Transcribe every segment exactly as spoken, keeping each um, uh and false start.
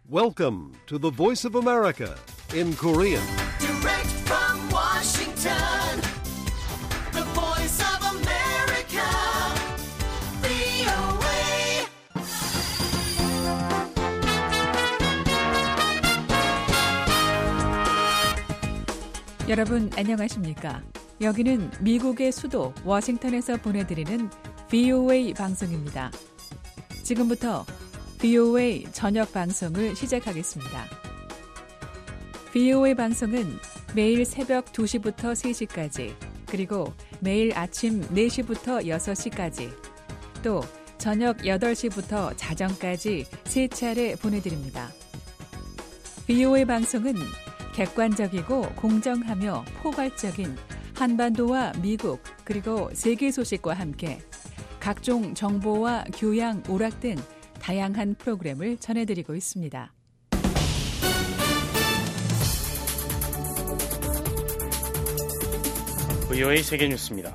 Welcome to the Voice of America in Korean. Direct from Washington, the Voice of America, 브이오에이. 여러분 안녕하십니까? 여기는 미국의 수도 워싱턴에서 보내드리는 브이오에이 방송입니다. 지금부터 브이오에이 저녁 방송을 시작하겠습니다. 브이오에이 방송은 매일 새벽 두 시부터 세 시까지, 그리고 매일 아침 네 시부터 여섯 시까지, 또 저녁 여덟 시부터 자정까지 세 차례 보내드립니다. 브이오에이 방송은 객관적이고 공정하며 포괄적인 한반도와 미국 그리고 세계 소식과 함께 각종 정보와 교양, 오락 등 다양한 프로그램을 전해드리고 있습니다. 브이오에이 세계뉴스입니다.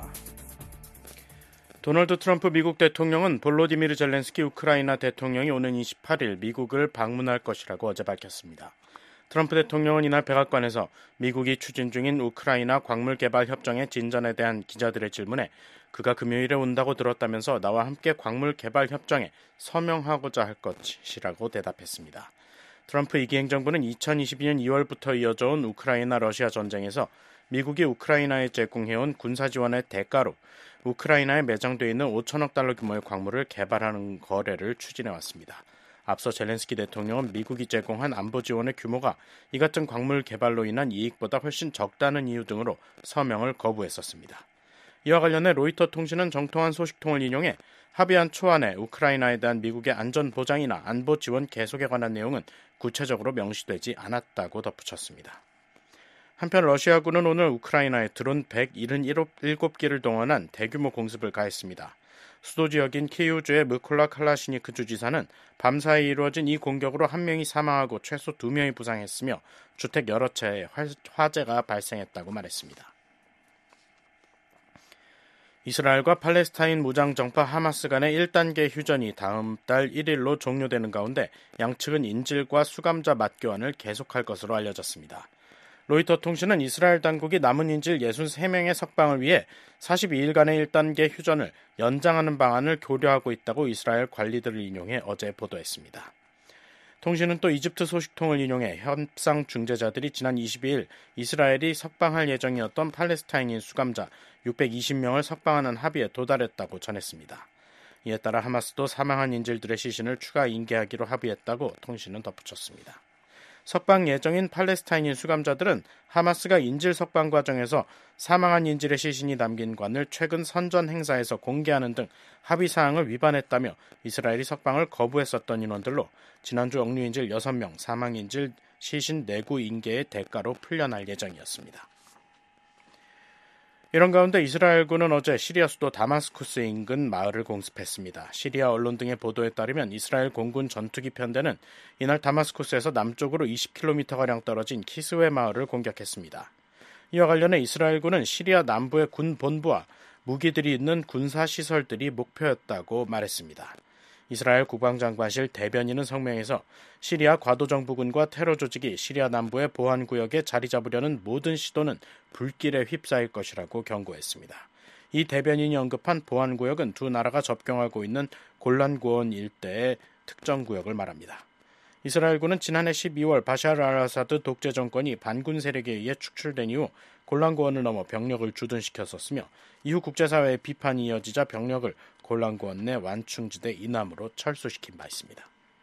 도널드 트럼프 미국 대통령은 볼로디미르 젤렌스키 우크라이나 대통령이 오는 이십팔 일 미국을 방문할 것이라고 어제 밝혔습니다. 트럼프 대통령은 이날 백악관에서 미국이 추진 중인 우크라이나 광물 개발 협정의 진전에 대한 기자들의 질문에 그가 금요일에 온다고 들었다면서 나와 함께 광물 개발 협정에 서명하고자 할 것이라고 대답했습니다. 트럼프 이 기 행정부는 이천이십이 년 이월부터 이어져온 우크라이나 러시아 전쟁에서 미국이 우크라이나에 제공해온 군사 지원의 대가로 우크라이나에 매장되어 있는 오천억 달러 규모의 광물을 개발하는 거래를 추진해왔습니다. 앞서 젤렌스키 대통령은 미국이 제공한 안보 지원의 규모가 이 같은 광물 개발로 인한 이익보다 훨씬 적다는 이유 등으로 서명을 거부했었습니다. 이와 관련해 로이터 통신은 정통한 소식통을 인용해 합의안 초안에 우크라이나에 대한 미국의 안전 보장이나 안보 지원 계속에 관한 내용은 구체적으로 명시되지 않았다고 덧붙였습니다. 한편 러시아군은 오늘 우크라이나에 드론 백칠십칠 기를 동원한 대규모 공습을 가했습니다. 수도 지역인 키이우주의 무콜라 칼라시니크 주지사는 밤사이 이루어진 이 공격으로 한 명이 사망하고 최소 두 명이 부상했으며 주택 여러 채에 화재가 발생했다고 말했습니다. 이스라엘과 팔레스타인 무장정파 하마스 간의 일 단계 휴전이 다음 달 일 일로 종료되는 가운데 양측은 인질과 수감자 맞교환을 계속할 것으로 알려졌습니다. 로이터 통신은 이스라엘 당국이 남은 인질 육십삼 명의 석방을 위해 사십이 일간의 일 단계 휴전을 연장하는 방안을 고려하고 있다고 이스라엘 관리들을 인용해 어제 보도했습니다. 통신은 또 이집트 소식통을 인용해 협상 중재자들이 지난 이십이 일 이스라엘이 석방할 예정이었던 팔레스타인인 수감자 육백이십 명을 석방하는 합의에 도달했다고 전했습니다. 이에 따라 하마스도 사망한 인질들의 시신을 추가 인계하기로 합의했다고 통신은 덧붙였습니다. 석방 예정인 팔레스타인인 수감자들은 하마스가 인질 석방 과정에서 사망한 인질의 시신이 담긴 관을 최근 선전 행사에서 공개하는 등 합의 사항을 위반했다며 이스라엘이 석방을 거부했었던 인원들로 지난주 억류인질 여섯 명, 사망인질 시신 내구 인계의 대가로 풀려날 예정이었습니다. 이런 가운데 이스라엘군은 어제 시리아 수도 다마스쿠스 인근 마을을 공습했습니다. 시리아 언론 등의 보도에 따르면 이스라엘 공군 전투기 편대는 이날 다마스쿠스에서 남쪽으로 이십 킬로미터가량 떨어진 키스웨 마을을 공격했습니다. 이와 관련해 이스라엘군은 시리아 남부의 군 본부와 무기들이 있는 군사시설들이 목표였다고 말했습니다. 이스라엘 국방장관실 대변인은 성명에서 시리아 과도정부군과 테러 조직이 시리아 남부의 보안구역에 자리 잡으려는 모든 시도는 불길에 휩싸일 것이라고 경고했습니다. 이 대변인이 언급한 보안구역은 두 나라가 접경하고 있는 골란고원 일대의 특정 구역을 말합니다. 이스라엘군은 지난해 십이월 바샤르 알아사드 독재 정권이 반군 세력에 의해 축출된 이후 골란고원을 넘어 병력을 주둔시켰었으며 이후 국제사회의 비판이 이어지자 병력을 골란고원 내 완충지대 이남으로 철수시킨 바 있습니다.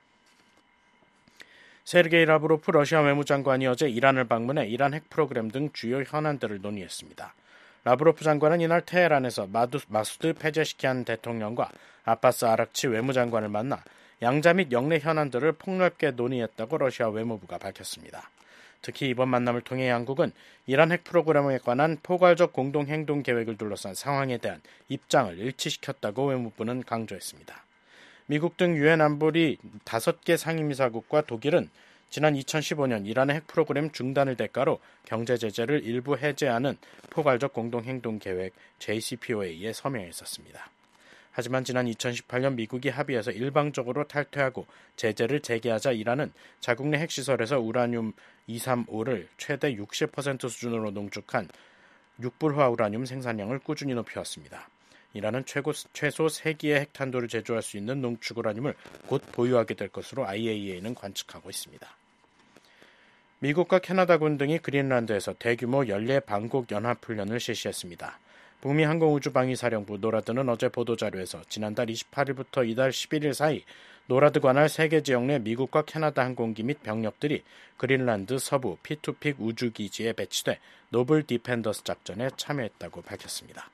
세르게이 라브로프 러시아 외무장관이 어제 이란을 방문해 이란 핵 프로그램 등 주요 현안들을 논의했습니다. 라브로프 장관은 이날 테헤란에서 마두, 마수드 페제시키안 대통령과 아바스 아락치 외무장관을 만나 양자 및 영내 현안들을 폭넓게 논의했다고 러시아 외무부가 밝혔습니다. 특히 이번 만남을 통해 양국은 이란 핵 프로그램에 관한 포괄적 공동행동 계획을 둘러싼 상황에 대한 입장을 일치시켰다고 외무부는 강조했습니다. 미국 등 유엔 안보리 다섯 개 상임이사국과 독일은 지난 이천십오 년 이란의 핵 프로그램 중단을 대가로 경제 제재를 일부 해제하는 포괄적 공동행동 계획 제이씨피오에이에 서명했었습니다. 하지만 지난 이천십팔 년 미국이 합의해서 일방적으로 탈퇴하고 제재를 재개하자 이란은 자국 내 핵시설에서 우라늄 이백삼십오를 최대 육십 퍼센트 수준으로 농축한 육불화 우라늄 생산량을 꾸준히 높여왔습니다. 이란은 최고, 최소 세 기의 핵탄두를 제조할 수 있는 농축 우라늄을 곧 보유하게 될 것으로 아이에이이에이는 관측하고 있습니다. 미국과 캐나다군 등이 그린란드에서 대규모 연례 방공 연합훈련을 실시했습니다. 북미 항공우주방위사령부 노라드는 어제 보도자료에서 지난달 이십팔일부터 이달 십일일 사이 노라드 관할 세 개 지역 내 미국과 캐나다 항공기 및 병력들이 그린란드 서부 피투픽 우주기지에 배치돼 노블 디펜더스 작전에 참여했다고 밝혔습니다.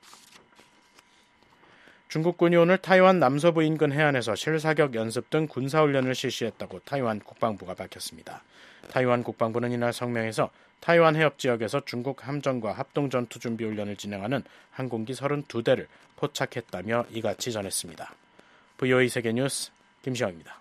중국군이 오늘 타이완 남서부 인근 해안에서 실사격 연습 등 군사훈련을 실시했다고 타이완 국방부가 밝혔습니다. 타이완 국방부는 이날 성명에서 타이완 해협 지역에서 중국 함정과 합동전투준비훈련을 진행하는 항공기 서른두 대를 포착했다며 이같이 전했습니다. 브이오에이 세계뉴스 김시영입니다.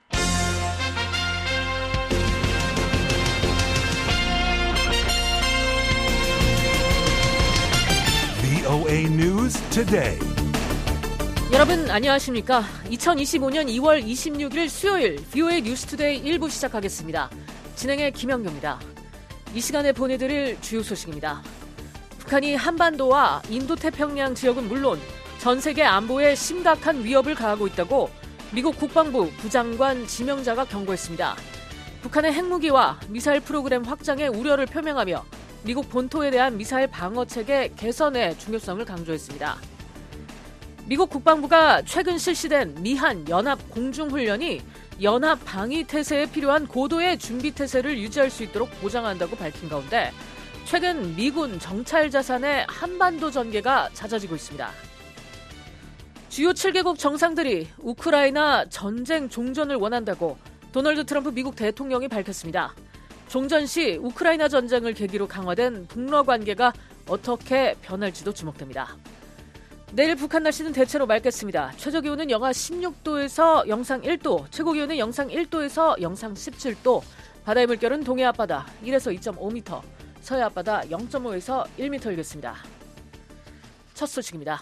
브이오에이 News Today. 여러분 안녕하십니까? 이천이십오 년 이월 이십육일 수요일 브이오에이 뉴스투데이 일 부 시작하겠습니다. 진행의 김영규입니다. 이 시간에 보내드릴 주요 소식입니다. 북한이 한반도와 인도태평양 지역은 물론 전 세계 안보에 심각한 위협을 가하고 있다고 미국 국방부 부장관 지명자가 경고했습니다. 북한의 핵무기와 미사일 프로그램 확장에 우려를 표명하며 미국 본토에 대한 미사일 방어체계 개선의 중요성을 강조했습니다. 미국 국방부가 최근 실시된 미한 연합 공중훈련이 연합 방위 태세에 필요한 고도의 준비 태세를 유지할 수 있도록 보장한다고 밝힌 가운데 최근 미군 정찰 자산의 한반도 전개가 잦아지고 있습니다. 주요 칠 개국 정상들이 우크라이나 전쟁 종전을 원한다고 도널드 트럼프 미국 대통령이 밝혔습니다. 종전 시 우크라이나 전쟁을 계기로 강화된 북러 관계가 어떻게 변할지도 주목됩니다. 내일 북한 날씨는 대체로 맑겠습니다. 최저기온은 영하 십육 도에서 영상 일 도, 최고기온은 영상 일 도에서 영상 십칠 도, 바다의 물결은 동해 앞바다 일에서 이 점 오 미터, 서해 앞바다 영 점 오에서 일 미터 일겠습니다. 첫 소식입니다.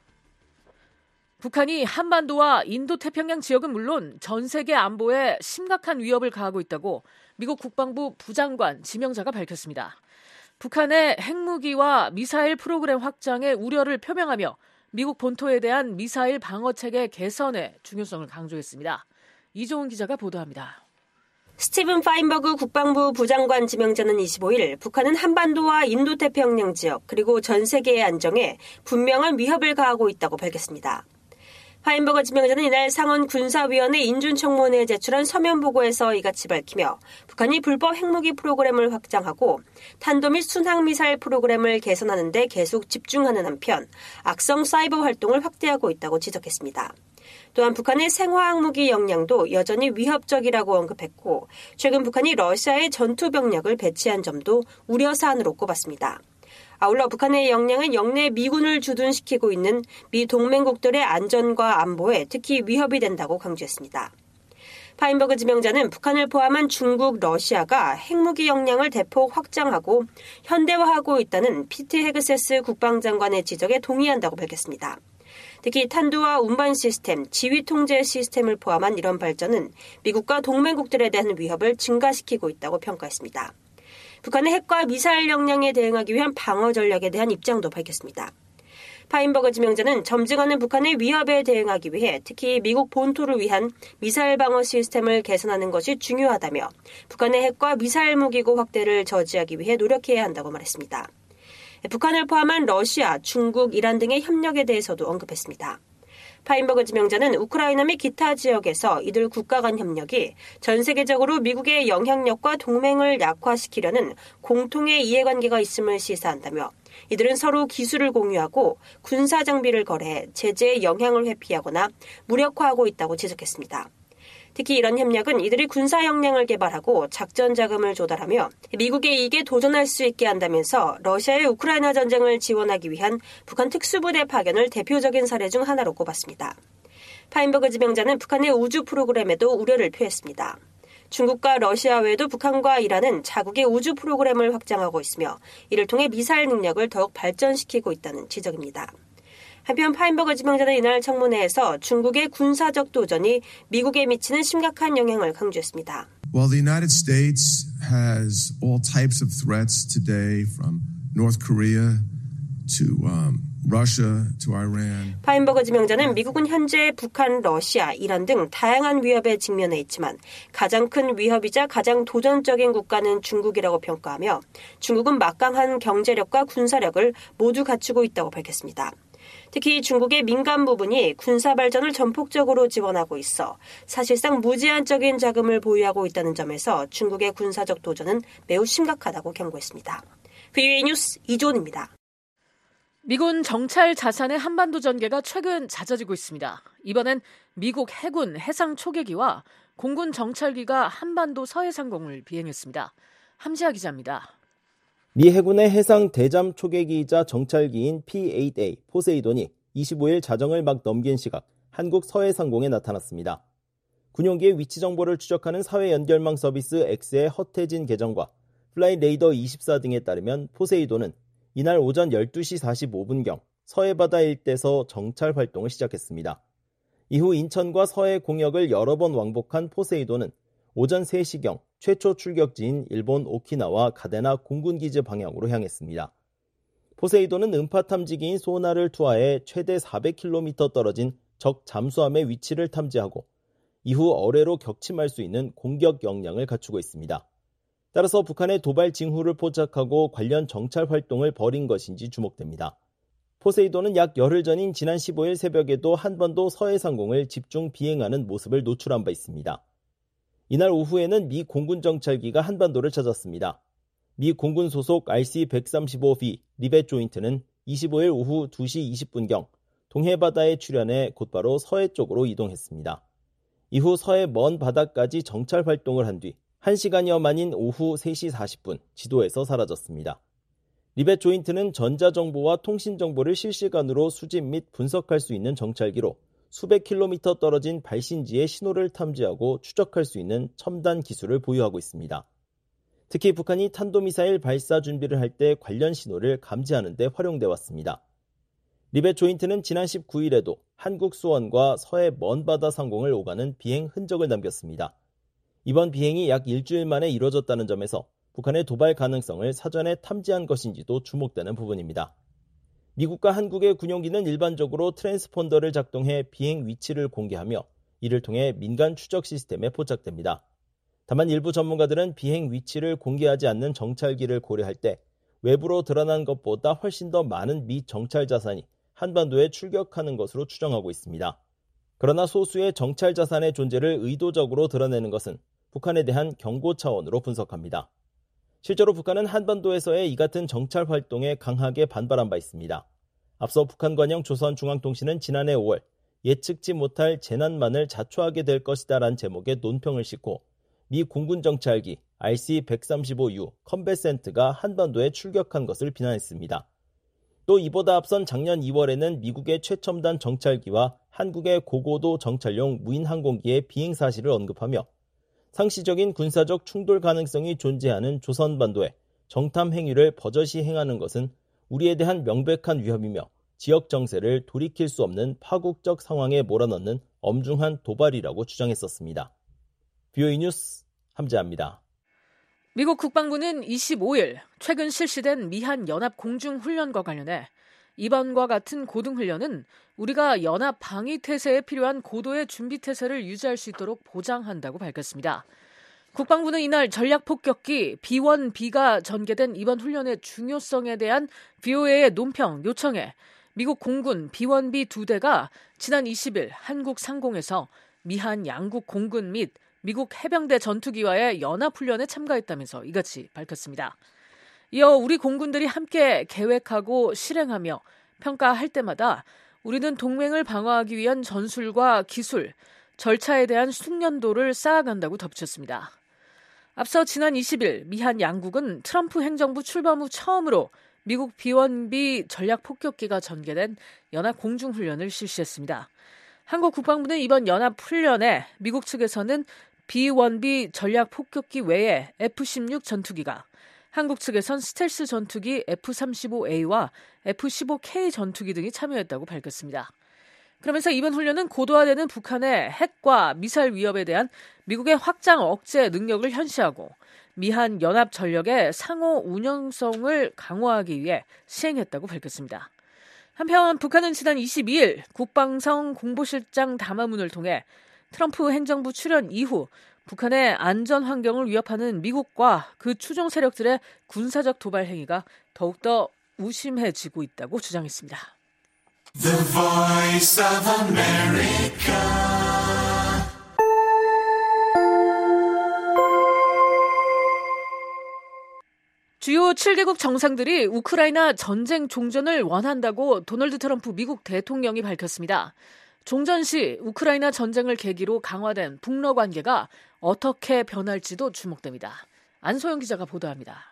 북한이 한반도와 인도태평양 지역은 물론 전 세계 안보에 심각한 위협을 가하고 있다고 미국 국방부 부장관 지명자가 밝혔습니다. 북한의 핵무기와 미사일 프로그램 확장에 우려를 표명하며 미국 본토에 대한 미사일 방어체계 개선의 중요성을 강조했습니다. 이종훈 기자가 보도합니다. 스티븐 파인버그 국방부 부장관 지명자는 이십오일 북한은 한반도와 인도태평양 지역 그리고 전 세계의 안정에 분명한 위협을 가하고 있다고 밝혔습니다. 파인버그 지명자는 이날 상원 군사위원회 인준청문회에 제출한 서면 보고에서 이같이 밝히며 북한이 불법 핵무기 프로그램을 확장하고 탄도 및 순항미사일 프로그램을 개선하는 데 계속 집중하는 한편 악성 사이버 활동을 확대하고 있다고 지적했습니다. 또한 북한의 생화학무기 역량도 여전히 위협적이라고 언급했고 최근 북한이 러시아에 전투병력을 배치한 점도 우려사안으로 꼽았습니다. 아울러 북한의 역량은 영내 미군을 주둔시키고 있는 미 동맹국들의 안전과 안보에 특히 위협이 된다고 강조했습니다. 파인버그 지명자는 북한을 포함한 중국, 러시아가 핵무기 역량을 대폭 확장하고 현대화하고 있다는 피트 헤그세스 국방장관의 지적에 동의한다고 밝혔습니다. 특히 탄두와 운반 시스템, 지휘 통제 시스템을 포함한 이런 발전은 미국과 동맹국들에 대한 위협을 증가시키고 있다고 평가했습니다. 북한의 핵과 미사일 역량에 대응하기 위한 방어 전략에 대한 입장도 밝혔습니다. 파인버그 지명자는 점증하는 북한의 위협에 대응하기 위해 특히 미국 본토를 위한 미사일 방어 시스템을 개선하는 것이 중요하다며 북한의 핵과 미사일 무기고 확대를 저지하기 위해 노력해야 한다고 말했습니다. 북한을 포함한 러시아, 중국, 이란 등의 협력에 대해서도 언급했습니다. 파인버그 지명자는 우크라이나 및 기타 지역에서 이들 국가 간 협력이 전 세계적으로 미국의 영향력과 동맹을 약화시키려는 공통의 이해관계가 있음을 시사한다며 이들은 서로 기술을 공유하고 군사 장비를 거래해 제재의 영향을 회피하거나 무력화하고 있다고 지적했습니다. 특히 이런 협력은 이들이 군사 역량을 개발하고 작전 자금을 조달하며 미국의 이익에 도전할 수 있게 한다면서 러시아의 우크라이나 전쟁을 지원하기 위한 북한 특수부대 파견을 대표적인 사례 중 하나로 꼽았습니다. 파인버그 지명자는 북한의 우주 프로그램에도 우려를 표했습니다. 중국과 러시아 외에도 북한과 이란은 자국의 우주 프로그램을 확장하고 있으며 이를 통해 미사일 능력을 더욱 발전시키고 있다는 지적입니다. 한편 파인버그 지명자는 이날 청문회에서 중국의 군사적 도전이 미국에 미치는 심각한 영향을 강조했습니다. Well, the United States has all types of threats today, from North Korea to um, Russia to Iran. 파인버그 지명자는 미국은 현재 북한, 러시아, 이란 등 다양한 위협에 직면해 있지만 가장 큰 위협이자 가장 도전적인 국가는 중국이라고 평가하며 중국은 막강한 경제력과 군사력을 모두 갖추고 있다고 밝혔습니다. 특히 중국의 민간 부분이 군사 발전을 전폭적으로 지원하고 있어 사실상 무제한적인 자금을 보유하고 있다는 점에서 중국의 군사적 도전은 매우 심각하다고 경고했습니다. 브이오에이 뉴스 이조은입니다. 미군 정찰 자산의 한반도 전개가 최근 잦아지고 있습니다. 이번엔 미국 해군 해상 초계기와 공군 정찰기가 한반도 서해 상공을 비행했습니다. 함지아 기자입니다. 미 해군의 해상 대잠 초계기이자 정찰기인 피 에잇 에이 포세이돈이 이십오일 자정을 막 넘긴 시각 한국 서해 상공에 나타났습니다. 군용기의 위치 정보를 추적하는 사회 연결망 서비스 X의 허태진 계정과 플라이 레이더 이십사 등에 따르면 포세이돈은 이날 오전 열두시 사십오분경 서해 바다 일대에서 정찰 활동을 시작했습니다. 이후 인천과 서해 공역을 여러 번 왕복한 포세이돈은 오전 세시경 최초 출격지인 일본 오키나와 가데나 공군기지 방향으로 향했습니다. 포세이돈은 음파 탐지기인 소나를 투하해 최대 사백 킬로미터 떨어진 적 잠수함의 위치를 탐지하고 이후 어뢰로 격침할 수 있는 공격 역량을 갖추고 있습니다. 따라서 북한의 도발 징후를 포착하고 관련 정찰 활동을 벌인 것인지 주목됩니다. 포세이돈은 약 열흘 전인 지난 십오일 새벽에도 한반도 서해 상공을 집중 비행하는 모습을 노출한 바 있습니다. 이날 오후에는 미 공군 정찰기가 한반도를 찾았습니다. 미 공군 소속 알씨 백삼십오 비 리벳 조인트는 이십오일 오후 두시 이십분경 동해바다에 출현해 곧바로 서해 쪽으로 이동했습니다. 이후 서해 먼 바다까지 정찰 활동을 한 뒤 한 시간여 만인 오후 세시 사십분 지도에서 사라졌습니다. 리벳 조인트는 전자정보와 통신정보를 실시간으로 수집 및 분석할 수 있는 정찰기로 수백 킬로미터 떨어진 발신지의 신호를 탐지하고 추적할 수 있는 첨단 기술을 보유하고 있습니다. 특히 북한이 탄도미사일 발사 준비를 할 때 관련 신호를 감지하는 데 활용돼 왔습니다. 리벳 조인트는 지난 십구일에도 한국 수원과 서해 먼 바다 상공을 오가는 비행 흔적을 남겼습니다. 이번 비행이 약 일주일 만에 이뤄졌다는 점에서 북한의 도발 가능성을 사전에 탐지한 것인지도 주목되는 부분입니다. 미국과 한국의 군용기는 일반적으로 트랜스폰더를 작동해 비행 위치를 공개하며 이를 통해 민간 추적 시스템에 포착됩니다. 다만 일부 전문가들은 비행 위치를 공개하지 않는 정찰기를 고려할 때 외부로 드러난 것보다 훨씬 더 많은 미 정찰 자산이 한반도에 출격하는 것으로 추정하고 있습니다. 그러나 소수의 정찰 자산의 존재를 의도적으로 드러내는 것은 북한에 대한 경고 차원으로 분석합니다. 실제로 북한은 한반도에서의 이 같은 정찰 활동에 강하게 반발한 바 있습니다. 앞서 북한 관영 조선중앙통신은 지난해 오월 예측지 못할 재난만을 자초하게 될 것이다라는 제목의 논평을 싣고 미 공군 정찰기 알씨 백삼십오 유 컴뱃센트가 한반도에 출격한 것을 비난했습니다. 또 이보다 앞선 작년 이월에는 미국의 최첨단 정찰기와 한국의 고고도 정찰용 무인 항공기의 비행 사실을 언급하며 상시적인 군사적 충돌 가능성이 존재하는 조선반도에 정탐 행위를 버젓이 행하는 것은 우리에 대한 명백한 위협이며 지역 정세를 돌이킬 수 없는 파국적 상황에 몰아넣는 엄중한 도발이라고 주장했었습니다. 브이오에이 뉴스 함재합니다. 미국 국방부는 이십오일 최근 실시된 미한 연합 공중훈련과 관련해 이번과 같은 고등훈련은 우리가 연합 방위태세에 필요한 고도의 준비태세를 유지할 수 있도록 보장한다고 밝혔습니다. 국방부는 이날 전략폭격기 비 원 비가 전개된 이번 훈련의 중요성에 대한 브이오에이의 논평 요청에 미국 공군 비 원 비 두 대가 지난 이십일 한국 상공에서 미한 양국 공군 및 미국 해병대 전투기와의 연합훈련에 참가했다면서 이같이 밝혔습니다. 이어 우리 공군들이 함께 계획하고 실행하며 평가할 때마다 우리는 동맹을 방어하기 위한 전술과 기술, 절차에 대한 숙련도를 쌓아간다고 덧붙였습니다. 앞서 지난 이십일 미한 양국은 트럼프 행정부 출범 후 처음으로 미국 비 원 비 전략폭격기가 전개된 연합 공중훈련을 실시했습니다. 한국 국방부는 이번 연합훈련에 미국 측에서는 비 원 비 전략폭격기 외에 에프 십육 전투기가, 한국 측에선 스텔스 전투기 에프 삼십오 에이와 에프 십오 케이 전투기 등이 참여했다고 밝혔습니다. 그러면서 이번 훈련은 고도화되는 북한의 핵과 미사일 위협에 대한 미국의 확장 억제 능력을 현시하고 미한 연합 전력의 상호 운영성을 강화하기 위해 시행했다고 밝혔습니다. 한편 북한은 지난 이십이일 국방성 공보실장 담화문을 통해 트럼프 행정부 출연 이후 북한의 안전 환경을 위협하는 미국과 그 추종 세력들의 군사적 도발 행위가 더욱더 우심해지고 있다고 주장했습니다. The Voice of America. 주요 칠 개국 정상들이 우크라이나 전쟁 종전을 원한다고 도널드 트럼프 미국 대통령이 밝혔습니다. 종전 시 우크라이나 전쟁을 계기로 강화된 북러 관계가 어떻게 변할지도 주목됩니다. 안소영 기자가 보도합니다.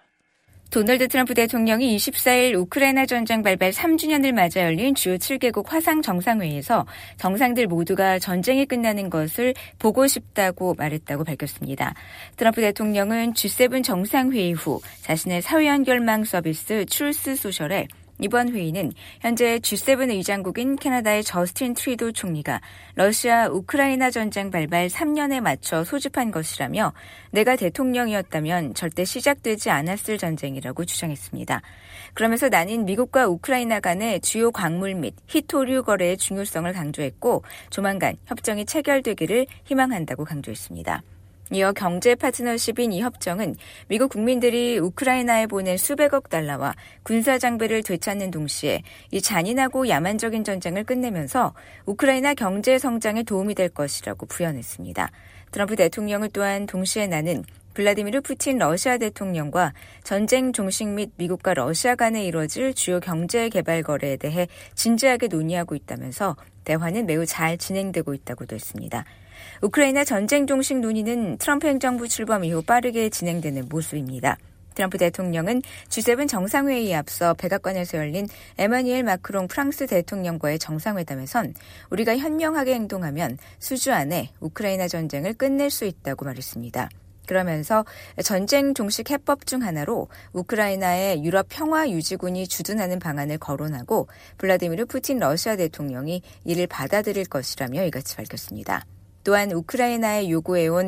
도널드 트럼프 대통령이 이십사일 우크라이나 전쟁 발발 삼 주년을 맞아 열린 주요 칠 개국 화상 정상회의에서 정상들 모두가 전쟁이 끝나는 것을 보고 싶다고 말했다고 밝혔습니다. 트럼프 대통령은 지 세븐 정상회의 후 자신의 사회연결망 서비스 트루스 소셜에 이번 회의는 현재 지 세븐 의장국인 캐나다의 저스틴 트리도 총리가 러시아 우크라이나 전쟁 발발 삼 년에 맞춰 소집한 것이라며 내가 대통령이었다면 절대 시작되지 않았을 전쟁이라고 주장했습니다. 그러면서 나는 미국과 우크라이나 간의 주요 광물 및 희토류 거래의 중요성을 강조했고 조만간 협정이 체결되기를 희망한다고 강조했습니다. 이어 경제 파트너십인 이 협정은 미국 국민들이 우크라이나에 보낸 수백억 달러와 군사 장비를 되찾는 동시에 이 잔인하고 야만적인 전쟁을 끝내면서 우크라이나 경제 성장에 도움이 될 것이라고 부연했습니다. 트럼프 대통령은 또한 동시에 나는 블라디미르 푸틴 러시아 대통령과 전쟁 종식 및 미국과 러시아 간에 이뤄질 주요 경제 개발 거래에 대해 진지하게 논의하고 있다면서 대화는 매우 잘 진행되고 있다고도 했습니다. 우크라이나 전쟁 종식 논의는 트럼프 행정부 출범 이후 빠르게 진행되는 모습입니다. 트럼프 대통령은 지 세븐 정상회의에 앞서 백악관에서 열린 에마뉘엘 마크롱 프랑스 대통령과의 정상회담에선 우리가 현명하게 행동하면 수주 안에 우크라이나 전쟁을 끝낼 수 있다고 말했습니다. 그러면서 전쟁 종식 해법 중 하나로 우크라이나의 유럽 평화 유지군이 주둔하는 방안을 거론하고 블라디미르 푸틴 러시아 대통령이 이를 받아들일 것이라며 이같이 밝혔습니다. 또한 우크라이나에 요구해온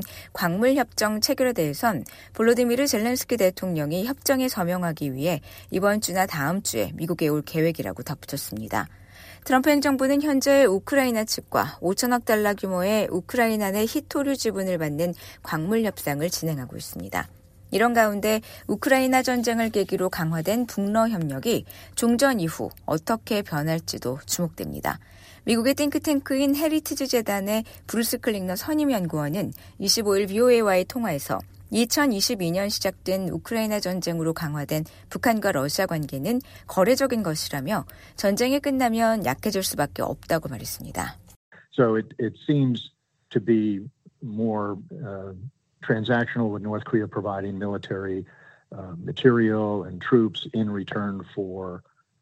광물협정 체결에 대해선 볼로디미르 젤렌스키 대통령이 협정에 서명하기 위해 이번 주나 다음 주에 미국에 올 계획이라고 덧붙였습니다. 트럼프 행정부는 현재 우크라이나 측과 오천억 달러 규모의 우크라이나 내 희토류 지분을 받는 광물 협상을 진행하고 있습니다. 이런 가운데 우크라이나 전쟁을 계기로 강화된 북러 협력이 종전 이후 어떻게 변할지도 주목됩니다. 미국의 띵크탱크인 헤리티지 재단의 브루스 클링너 선임연구원은 이십오일 브이오에이와의 통화에서 이천이십이년 시작된 우크라이나 전쟁으로 강화된 북한과 러시아 관계는 거래적인 것이라며 전쟁이 끝나면 약해질 수밖에 없다고 말했습니다. So it, it seems to be more uh, transactional with North Korea providing military uh, material and troops in return for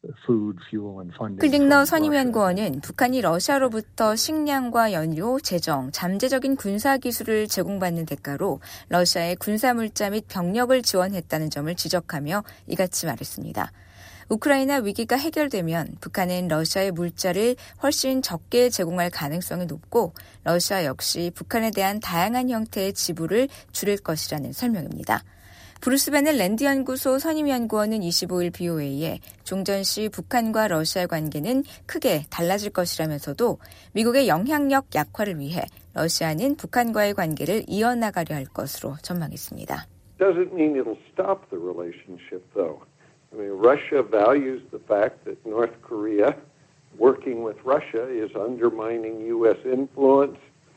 클링너 선임연구원은 북한이 러시아로부터 식량과 연료, 재정, 잠재적인 군사기술을 제공받는 대가로 러시아의 군사물자 및 병력을 지원했다는 점을 지적하며 이같이 말했습니다. 우크라이나 위기가 해결되면 북한은 러시아의 물자를 훨씬 적게 제공할 가능성이 높고 러시아 역시 북한에 대한 다양한 형태의 지불을 줄일 것이라는 설명입니다. 브루스 베넬 랜드 연구소 선임연구원은 이십오일 브이오에이에 종전 시 북한과 러시아 관계는 크게 달라질 것이라면서도 미국의 영향력 약화를 위해 러시아는 북한과의 관계를 이어나가려 할 것으로 전망했습니다. Doesn't mean it'll stop the relationship, though. I mean, Russia values the fact that North Korea, working with Russia, is undermining U S influence.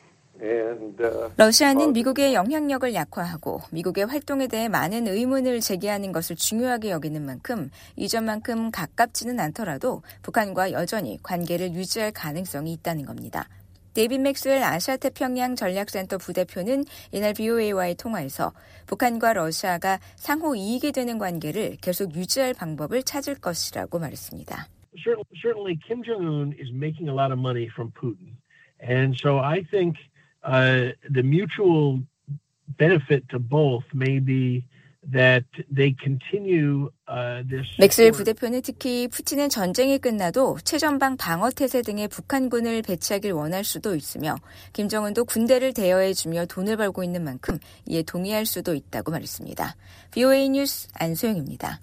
러시아는 미국의 영향력을 약화하고 미국의 활동에 대해 많은 의문을 제기하는 것을 중요하게 여기는 만큼 이전만큼 가깝지는 않더라도 북한과 여전히 관계를 유지할 가능성이 있다는 겁니다. 데이빗 맥스웰 아시아태평양 전략센터 부대표는 이날 브이오에이와의 통화에서 북한과 러시아가 상호 이익이 되는 관계를 계속 유지할 방법을 찾을 것이라고 말했습니다. Certainly, Kim Jong-un is making a lot of money from Putin. And so I think Uh, the mutual benefit to both may be that they continue uh, this. 맥스웰 부대표는 특히 푸틴은 전쟁이 끝나도 최전방 방어태세 등의 북한군을 배치하길 원할 수도 있으며 김정은도 군대를 대여해주며 돈을 벌고 있는 만큼 이에 동의할 수도 있다고 말했습니다. 브이오에이 뉴스 안소영입니다.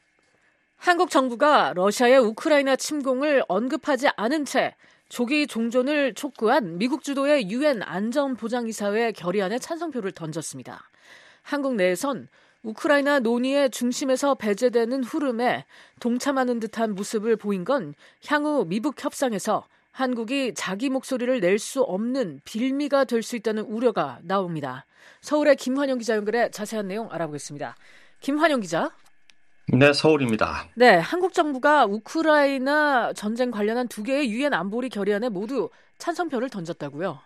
한국 정부가 러시아의 우크라이나 침공을 언급하지 않은 채 조기 종전을 촉구한 미국 주도의 유엔 안전보장이사회 결의안에 찬성표를 던졌습니다. 한국 내에선 우크라이나 논의의 중심에서 배제되는 흐름에 동참하는 듯한 모습을 보인 건 향후 미북 협상에서 한국이 자기 목소리를 낼 수 없는 빌미가 될 수 있다는 우려가 나옵니다. 서울의 김환영 기자 연결해 자세한 내용 알아보겠습니다. 김환영 기자. 네, 서울입니다. 네, 한국 정부가 우크라이나 전쟁 관련한 두 개의 유엔 안보리 결의안에 모두 찬성표를 던졌다고요?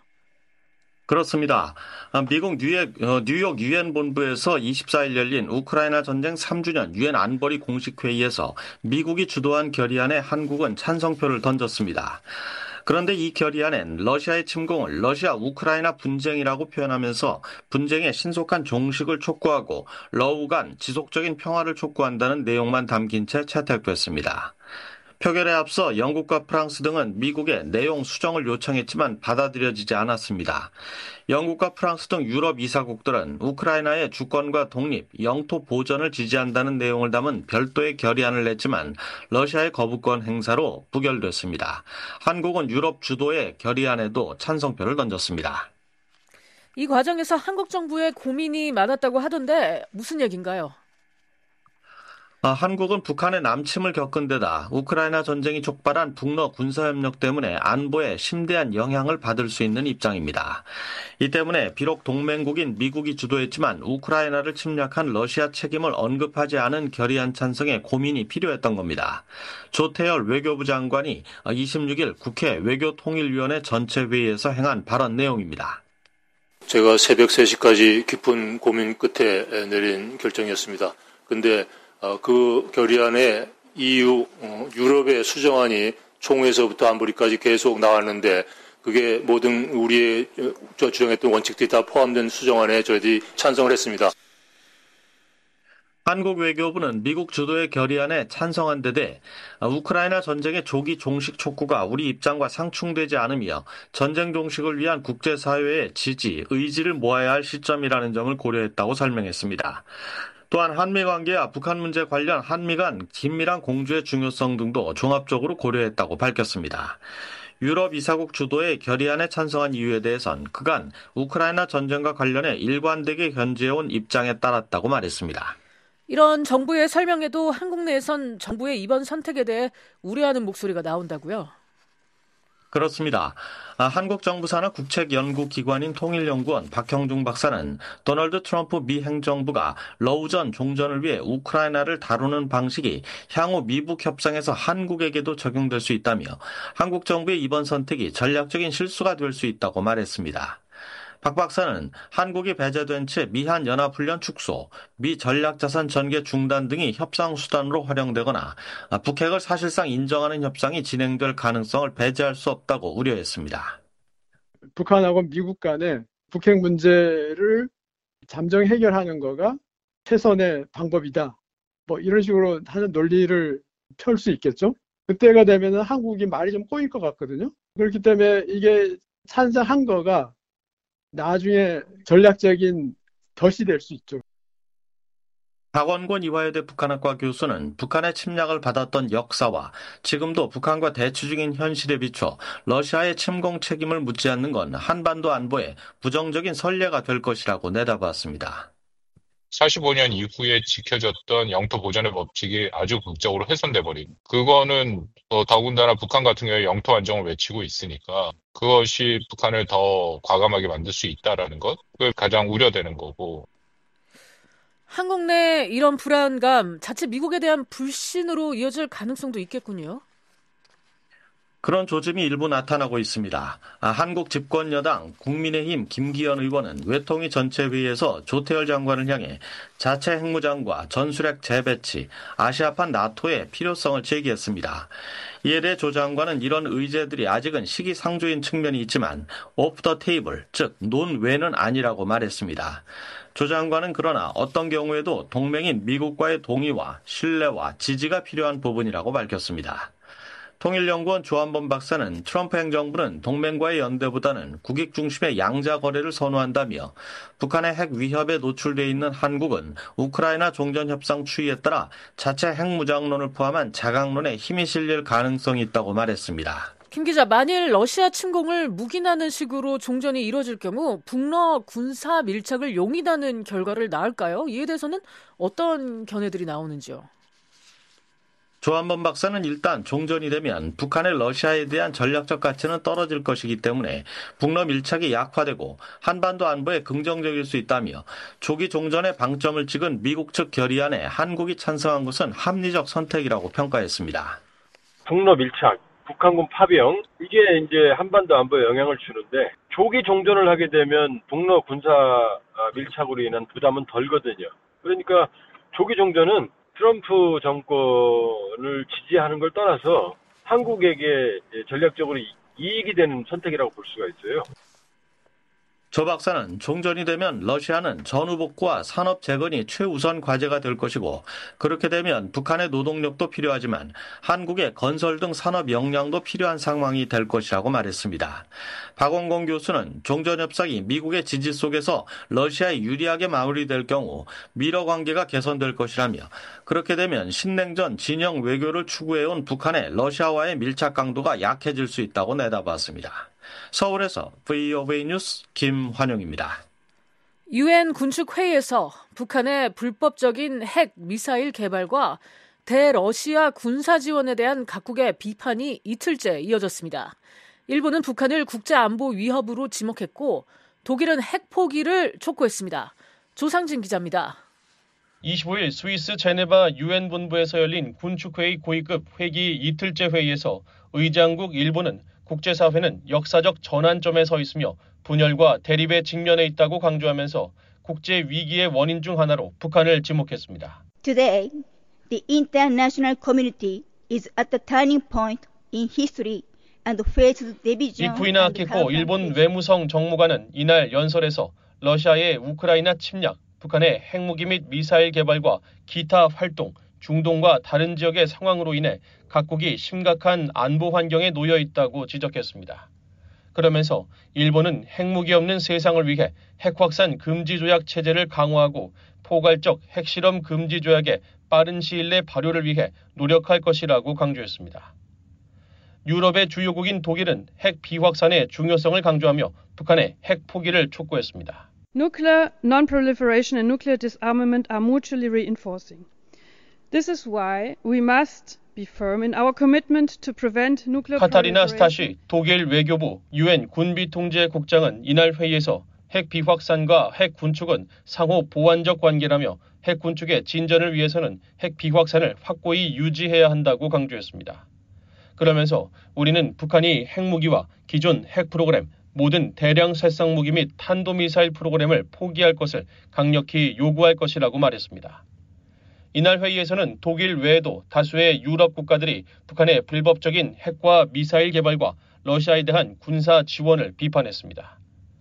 그렇습니다. 미국 뉴욕, 뉴욕 유엔 본부에서 이십사일 열린 우크라이나 전쟁 삼 주년 유엔 안보리 공식 회의에서 미국이 주도한 결의안에 한국은 찬성표를 던졌습니다. 그런데 이 결의안엔 러시아의 침공을 러시아 우크라이나 분쟁이라고 표현하면서 분쟁의 신속한 종식을 촉구하고 러우 간 지속적인 평화를 촉구한다는 내용만 담긴 채 채택됐습니다. 표결에 앞서 영국과 프랑스 등은 미국의 내용 수정을 요청했지만 받아들여지지 않았습니다. 영국과 프랑스 등 유럽 이사국들은 우크라이나의 주권과 독립, 영토 보전을 지지한다는 내용을 담은 별도의 결의안을 냈지만 러시아의 거부권 행사로 부결됐습니다. 한국은 유럽 주도의 결의안에도 찬성표를 던졌습니다. 이 과정에서 한국 정부의 고민이 많았다고 하던데 무슨 얘기인가요? 아, 한국은 북한의 남침을 겪은 데다 우크라이나 전쟁이 촉발한 북러 군사협력 때문에 안보에 심대한 영향을 받을 수 있는 입장입니다. 이 때문에 비록 동맹국인 미국이 주도했지만 우크라이나를 침략한 러시아 책임을 언급하지 않은 결의안 찬성에 고민이 필요했던 겁니다. 조태열 외교부 장관이 이십육일 국회 외교통일위원회 전체 회의에서 행한 발언 내용입니다. 제가 새벽 세 시까지 깊은 고민 끝에 내린 결정이었습니다. 근데 그 결의안에 이유, 유럽의 수정안이 총회에서부터 안보리까지 계속 나왔는데 그게 모든 우리의 주장했던 원칙들이 다 포함된 수정안에 저희들이 찬성을 했습니다. 한국 외교부는 미국 주도의 결의안에 찬성한 데 대해 우크라이나 전쟁의 조기 종식 촉구가 우리 입장과 상충되지 않으며 전쟁 종식을 위한 국제사회의 지지, 의지를 모아야 할 시점이라는 점을 고려했다고 설명했습니다. 또한 한미관계와 북한 문제 관련 한미 간 긴밀한 공조의 중요성 등도 종합적으로 고려했다고 밝혔습니다. 유럽 이사국 주도의 결의안에 찬성한 이유에 대해선 그간 우크라이나 전쟁과 관련해 일관되게 견지해온 입장에 따랐다고 말했습니다. 이런 정부의 설명에도 한국 내에선 정부의 이번 선택에 대해 우려하는 목소리가 나온다고요? 그렇습니다. 한국 정부 산하 국책연구기관인 통일연구원 박형중 박사는 도널드 트럼프 미 행정부가 러우전 종전을 위해 우크라이나를 다루는 방식이 향후 미북 협상에서 한국에게도 적용될 수 있다며 한국 정부의 이번 선택이 전략적인 실수가 될 수 있다고 말했습니다. 박 박사는 한국이 배제된 채 미한 연합훈련 축소, 미 전략자산 전개 중단 등이 협상 수단으로 활용되거나 북핵을 사실상 인정하는 협상이 진행될 가능성을 배제할 수 없다고 우려했습니다. 북한하고 미국 간에 북핵 문제를 잠정 해결하는 거가 최선의 방법이다. 뭐 이런 식으로 하는 논리를 펼 수 있겠죠. 그때가 되면 한국이 말이 좀 꼬일 것 같거든요. 그렇기 때문에 이게 찬성한 거가 나중에 전략적인 덫이 될 수 있죠. 박원곤 이화여대 북한학과 교수는 북한의 침략을 받았던 역사와 지금도 북한과 대치 중인 현실에 비춰 러시아의 침공 책임을 묻지 않는 건 한반도 안보에 부정적인 선례가 될 것이라고 내다봤습니다. 사십오 년 이후에 지켜졌던 영토 보전의 법칙이 아주 극적으로 훼손돼 버린. 그거는 어, 더군다나 북한 같은 경우에 영토 안정을 외치고 있으니까 그것이 북한을 더 과감하게 만들 수 있다라는 것, 그게 가장 우려되는 거고. 한국 내 이런 불안감, 자칫 미국에 대한 불신으로 이어질 가능성도 있겠군요. 그런 조짐이 일부 나타나고 있습니다. 아, 한국 집권여당 국민의힘 김기현 의원은 외통위 전체회의에서 조태열 장관을 향해 자체 핵무장과 전술핵 재배치, 아시아판 나토의 필요성을 제기했습니다. 이에 대해 조 장관은 이런 의제들이 아직은 시기상조인 측면이 있지만 오프 더 테이블, 즉 논외는 아니라고 말했습니다. 조 장관은 그러나 어떤 경우에도 동맹인 미국과의 동의와 신뢰와 지지가 필요한 부분이라고 밝혔습니다. 통일연구원 조한범 박사는 트럼프 행정부는 동맹과의 연대보다는 국익 중심의 양자 거래를 선호한다며 북한의 핵 위협에 노출돼 있는 한국은 우크라이나 종전협상 추이에 따라 자체 핵무장론을 포함한 자강론에 힘이 실릴 가능성이 있다고 말했습니다. 김 기자, 만일 러시아 침공을 묵인하는 식으로 종전이 이뤄질 경우 북러 군사 밀착을 용인하는 결과를 낳을까요? 이에 대해서는 어떤 견해들이 나오는지요? 조한범 박사는 일단 종전이 되면 북한의 러시아에 대한 전략적 가치는 떨어질 것이기 때문에 북러 밀착이 약화되고 한반도 안보에 긍정적일 수 있다며 조기 종전에 방점을 찍은 미국 측 결의안에 한국이 찬성한 것은 합리적 선택이라고 평가했습니다. 북러 밀착, 북한군 파병, 이게 이제 한반도 안보에 영향을 주는데 조기 종전을 하게 되면 북러 군사 밀착으로 인한 부담은 덜거든요. 그러니까 조기 종전은 트럼프 정권을 지지하는 걸 떠나서 한국에게 전략적으로 이익이 되는 선택이라고 볼 수가 있어요. 조 박사는 종전이 되면 러시아는 전후 복구와 산업 재건이 최우선 과제가 될 것이고 그렇게 되면 북한의 노동력도 필요하지만 한국의 건설 등 산업 역량도 필요한 상황이 될 것이라고 말했습니다. 박원공 교수는 종전협상이 미국의 지지 속에서 러시아에 유리하게 마무리될 경우 미러 관계가 개선될 것이라며 그렇게 되면 신냉전 진영 외교를 추구해온 북한의 러시아와의 밀착 강도가 약해질 수 있다고 내다봤습니다. 서울에서 브이오에이 뉴스 김환영입니다. 유엔 군축회의에서 북한의 불법적인 핵 미사일 개발과 대러시아 군사 지원에 대한 각국의 비판이 이틀째 이어졌습니다. 일본은 북한을 국제안보 위협으로 지목했고 독일은 핵 포기를 촉구했습니다. 조상진 기자입니다. 이십오일 스위스 제네바 유엔 본부에서 열린 군축회의 고위급 회기 이틀째 회의에서 의장국 일본은 국제사회는 역사적 전환점에 서 있으며 분열과 대립에 직면해 있다고 강조하면서 국제 위기의 원인 중 하나로 북한을 지목했습니다. Today, the international community is at the turning point in history and faces division. 이쿠이나 아키코 일본 외무성 정무관은 이날 연설에서 러시아의 우크라이나 침략, 북한의 핵무기 및 미사일 개발과 기타 활동, 중동과 다른 지역의 상황으로 인해 각국이 심각한 안보 환경에 놓여 있다고 지적했습니다. 그러면서 일본은 핵무기 없는 세상을 위해 핵확산 금지 조약 체제를 강화하고 포괄적 핵실험 금지 조약의 빠른 시일 내 발효를 위해 노력할 것이라고 강조했습니다. 유럽의 주요국인 독일은 핵 비확산의 중요성을 강조하며 북한의 핵 포기를 촉구했습니다. Nuclear non-proliferation and nuclear disarmament are mutually reinforcing. This is why we must be firm in our commitment to prevent nuclear 카타리나 proliferation. 스타시 독일 외교부 유엔 군비통제국장은 이날 회의에서 핵 비확산과 핵 군축은 상호 보완적 관계라며 핵 군축의 진전을 위해서는 핵 비확산을 확고히 유지해야 한다고 강조했습니다. 그러면서 우리는 북한이 핵무기와 기존 핵 프로그램, 모든 대량 살상 무기 및 탄도미사일 프로그램을 포기할 것을 강력히 요구할 것이라고 말했습니다. 이날 회의에서는 독일 외에도 다수의 유럽 국가들이 북한의 불법적인 핵과 미사일 개발과 러시아에 대한 군사 지원을 비판했습니다.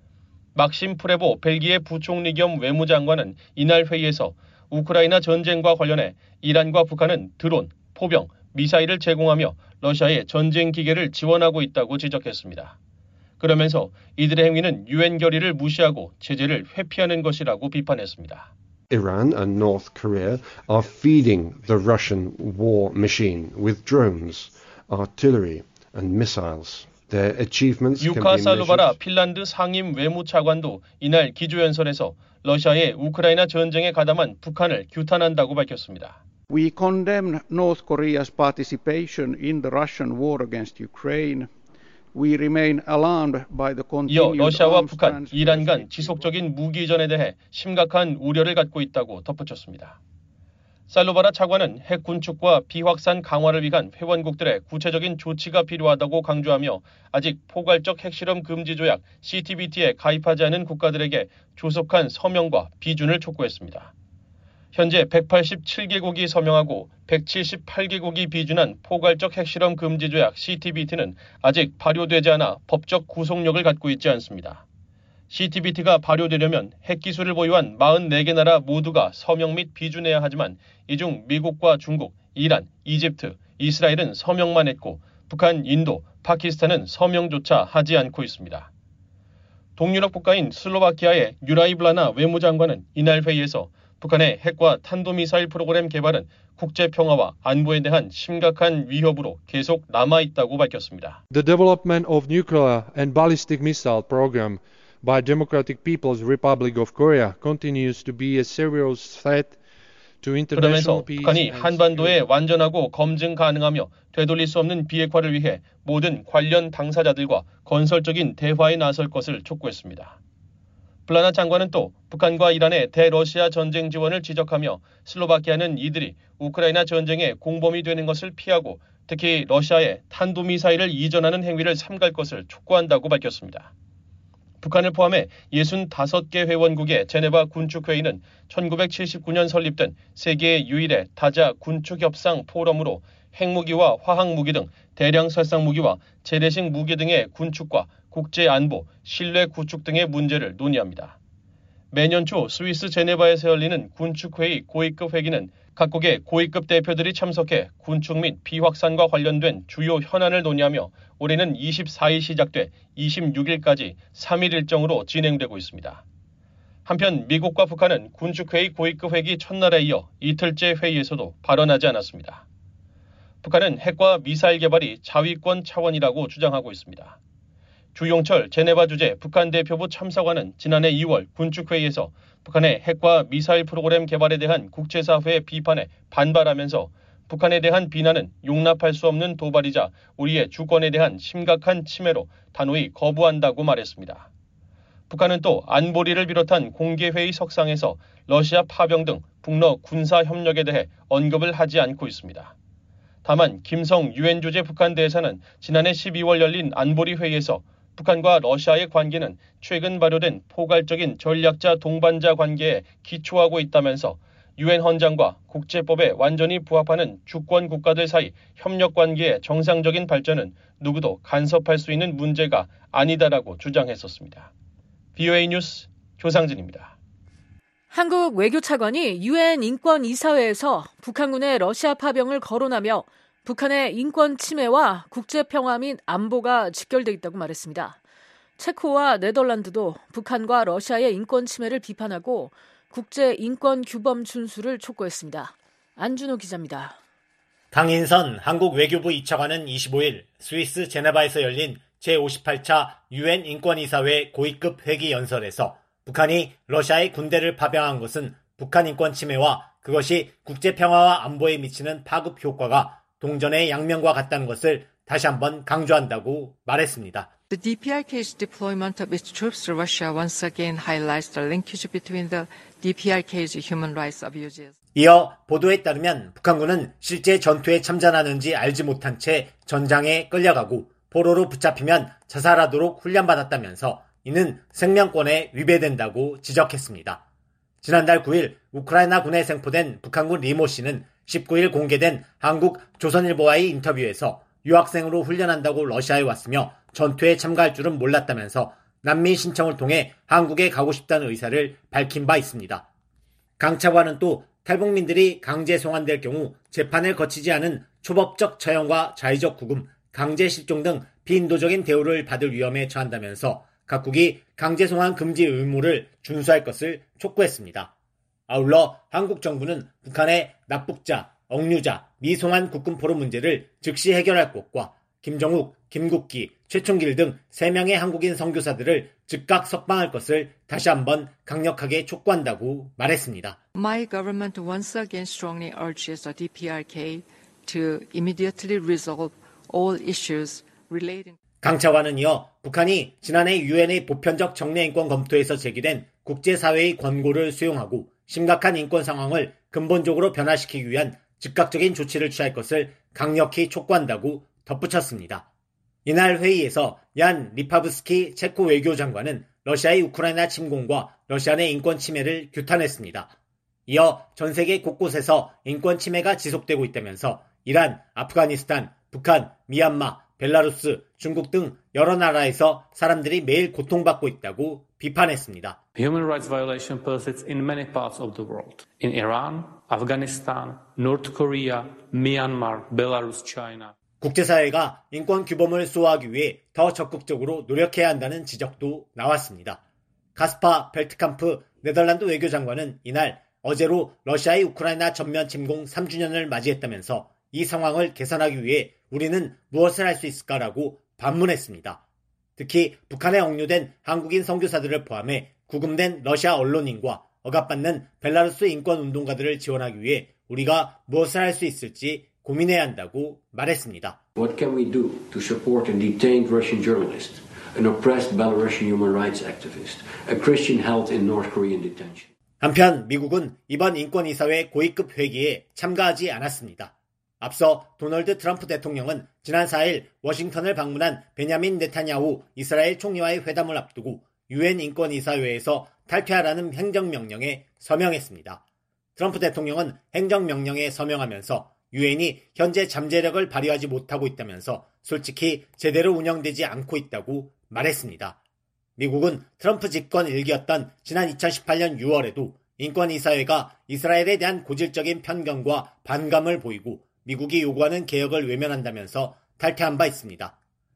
막심 프레보 벨기에 부총리 겸 외무장관은 이날 회의에서 우크라이나 전쟁과 관련해 이란과 북한은 드론, 포병, 미사일을 제공하며 러시아의 전쟁 기계를 지원하고 있다고 지적했습니다. 그러면서 이들의 행위는 유엔 결의를 무시하고 제재를 회피하는 것이라고 비판했습니다. Iran and North Korea are feeding the Russian war machine with drones, artillery and missiles. Their achievements can be 유카 measured. 살루바라 핀란드 상임 외무차관도 이날 기조연설에서 러시아의 우크라이나 전쟁에 가담한 북한을 규탄한다고 밝혔습니다. We condemn North Korea's participation in the Russian war against Ukraine. We remain alarmed by the continued 이어 러시아와 arms 북한, transfer. 이란 간 지속적인 무기전에 대해 심각한 우려를 갖고 있다고 덧붙였습니다. 살로바라 차관은 핵 군축과 비확산 강화를 위한 회원국들의 구체적인 조치가 필요하다고 강조하며 아직 포괄적 핵실험 금지 조약 씨티비티에 가입하지 않은 국가들에게 조속한 서명과 비준을 촉구했습니다. 현재 백팔십칠 개국이 서명하고 백칠십팔 개국이 비준한 포괄적 핵실험 금지 조약 씨티비티는 아직 발효되지 않아 법적 구속력을 갖고 있지 않습니다. 씨티비티가 발효되려면 핵기술을 보유한 사십사 개 나라 모두가 서명 및 비준해야 하지만 이 중 미국과 중국, 이란, 이집트, 이스라엘은 서명만 했고 북한, 인도, 파키스탄은 서명조차 하지 않고 있습니다. 동유럽 국가인 슬로바키아의 유라이블라나 외무장관은 이날 회의에서 북한의 핵과 탄도미사일 프로그램 개발은 국제평화와 안보에 대한 심각한 위협으로 계속 남아있다고 밝혔습니다. The development of nuclear and ballistic missile program by Democratic People's Republic of Korea continues to be a serious threat to international peace. 그러면서 북한이 한반도에 완전하고 검증 가능하며 되돌릴 수 없는 비핵화를 위해 모든 관련 당사자들과 건설적인 대화에 나설 것을 촉구했습니다. 블라나 장관은 또 북한과 이란의 대러시아 전쟁 지원을 지적하며 슬로바키아는 이들이 우크라이나 전쟁의 공범이 되는 것을 피하고 특히 러시아에 탄도미사일을 이전하는 행위를 삼갈 것을 촉구한다고 밝혔습니다. 북한을 포함해 육십오 개 회원국의 제네바 군축회의는 천구백칠십구 년 설립된 세계 유일의 다자 군축협상 포럼으로 핵무기와 화학무기 등 대량 살상무기와 재래식 무기 등의 군축과 국제안보, 신뢰 구축 등의 문제를 논의합니다. 매년 초 스위스 제네바에서 열리는 군축회의 고위급 회기는 각국의 고위급 대표들이 참석해 군축 및 비확산과 관련된 주요 현안을 논의하며 올해는 이십사 일 시작돼 이십육 일까지 삼 일 일정으로 진행되고 있습니다. 한편 미국과 북한은 군축회의 고위급 회기 첫날에 이어 이틀째 회의에서도 발언하지 않았습니다. 북한은 핵과 미사일 개발이 자위권 차원이라고 주장하고 있습니다. 주용철 제네바 주재 북한 대표부 참사관은 지난해 이월 군축회의에서 북한의 핵과 미사일 프로그램 개발에 대한 국제사회의 비판에 반발하면서 북한에 대한 비난은 용납할 수 없는 도발이자 우리의 주권에 대한 심각한 침해로 단호히 거부한다고 말했습니다. 북한은 또 안보리를 비롯한 공개회의 석상에서 러시아 파병 등 북러 군사협력에 대해 언급을 하지 않고 있습니다. 다만 김성 유엔 주재 북한 대사는 지난해 십이월 열린 안보리 회의에서 북한과 러시아의 관계는 최근 발효된 포괄적인 전략자 동반자 관계에 기초하고 있다면서 유엔 헌장과 국제법에 완전히 부합하는 주권 국가들 사이 협력 관계의 정상적인 발전은 누구도 간섭할 수 있는 문제가 아니다라고 주장했었습니다. 브이오에이 뉴스 조상진입니다. 한국 외교차관이 유엔 인권이사회에서 북한군의 러시아 파병을 거론하며 북한의 인권 침해와 국제평화 및 안보가 직결돼 있다고 말했습니다. 체코와 네덜란드도 북한과 러시아의 인권 침해를 비판하고 국제인권규범 준수를 촉구했습니다. 안준호 기자입니다. 강인선 한국 외교부 이 차관은 이십오 일 스위스 제네바에서 열린 제오십팔 차 유엔 인권이사회 고위급 회기 연설에서 북한이 러시아의 군대를 파병한 것은 북한 인권 침해와 그것이 국제평화와 안보에 미치는 파급 효과가 동전의 양면과 같다는 것을 다시 한번 강조한다고 말했습니다. The 디피알케이's deployment of its troops to Russia once again highlights the linkage between the 디피알케이's human rights abuses. 이어 보도에 따르면 북한군은 실제 전투에 참전하는지 알지 못한 채 전장에 끌려가고 포로로 붙잡히면 자살하도록 훈련받았다면서 이는 생명권에 위배된다고 지적했습니다. 지난달 구 일 우크라이나군에 생포된 북한군 리모 씨는 십구 일 공개된 한국 조선일보와의 인터뷰에서 유학생으로 훈련한다고 러시아에 왔으며 전투에 참가할 줄은 몰랐다면서 난민 신청을 통해 한국에 가고 싶다는 의사를 밝힌 바 있습니다. 강 차관은 또 탈북민들이 강제 송환될 경우 재판을 거치지 않은 초법적 처형과 자의적 구금, 강제 실종 등 비인도적인 대우를 받을 위험에 처한다면서 각국이 강제 송환 금지 의무를 준수할 것을 촉구했습니다. 아울러 한국 정부는 북한의 납북자, 억류자, 미송환 국군 포로 문제를 즉시 해결할 것과 김정욱, 김국기, 최충길 등 세 명의 한국인 선교사들을 즉각 석방할 것을 다시 한번 강력하게 촉구한다고 말했습니다. My government once again strongly urges the 디피알케이 to immediately resolve all issues relating. 강 차관은 이어 북한이 지난해 유엔의 보편적 정례인권 검토에서 제기된 국제사회의 권고를 수용하고 심각한 인권 상황을 근본적으로 변화시키기 위한 즉각적인 조치를 취할 것을 강력히 촉구한다고 덧붙였습니다. 이날 회의에서 얀 리파브스키 체코 외교장관은 러시아의 우크라이나 침공과 러시아 내 인권 침해를 규탄했습니다. 이어 전 세계 곳곳에서 인권 침해가 지속되고 있다면서 이란, 아프가니스탄, 북한, 미얀마, 벨라루스, 중국 등 여러 나라에서 사람들이 매일 고통받고 있다고 비판했습니다. Human rights violation persists in many parts of the world. In Iran, Afghanistan, North Korea, Myanmar, Belarus, China. 국제사회가 인권 규범을 수호하기 위해 더 적극적으로 노력해야 한다는 지적도 나왔습니다. 가스파 벨트캄프 네덜란드 외교장관은 이날 어제로 러시아의 우크라이나 전면 침공 삼 주년을 맞이했다면서 이 상황을 개선하기 위해 우리는 무엇을 할 수 있을까라고 반문했습니다. 특히 북한에 억류된 한국인 선교사들을 포함해 구금된 러시아 언론인과 억압받는 벨라루스 인권운동가들을 지원하기 위해 우리가 무엇을 할 수 있을지 고민해야 한다고 말했습니다. What can we do to support a detained Russian journalist, an oppressed Belarusian human rights activist, a Christian held in North Korean detention? 한편 미국은 이번 인권이사회 고위급 회기에 참가하지 않았습니다. 앞서 도널드 트럼프 대통령은 지난 사 일 워싱턴을 방문한 베냐민 네타냐후 이스라엘 총리와의 회담을 앞두고 유엔 인권이사회에서 탈퇴하라는 행정명령에 서명했습니다. 트럼프 대통령은 행정명령에 서명하면서 유엔이 현재 잠재력을 발휘하지 못하고 있다면서 솔직히 제대로 운영되지 않고 있다고 말했습니다. 미국은 트럼프 집권 일기였던 지난 이천십팔 년 유월에도 인권이사회가 이스라엘에 대한 고질적인 편견과 반감을 보이고 미국이 요구하는 개혁을 외면한다면서 탈퇴한 바 있습니다.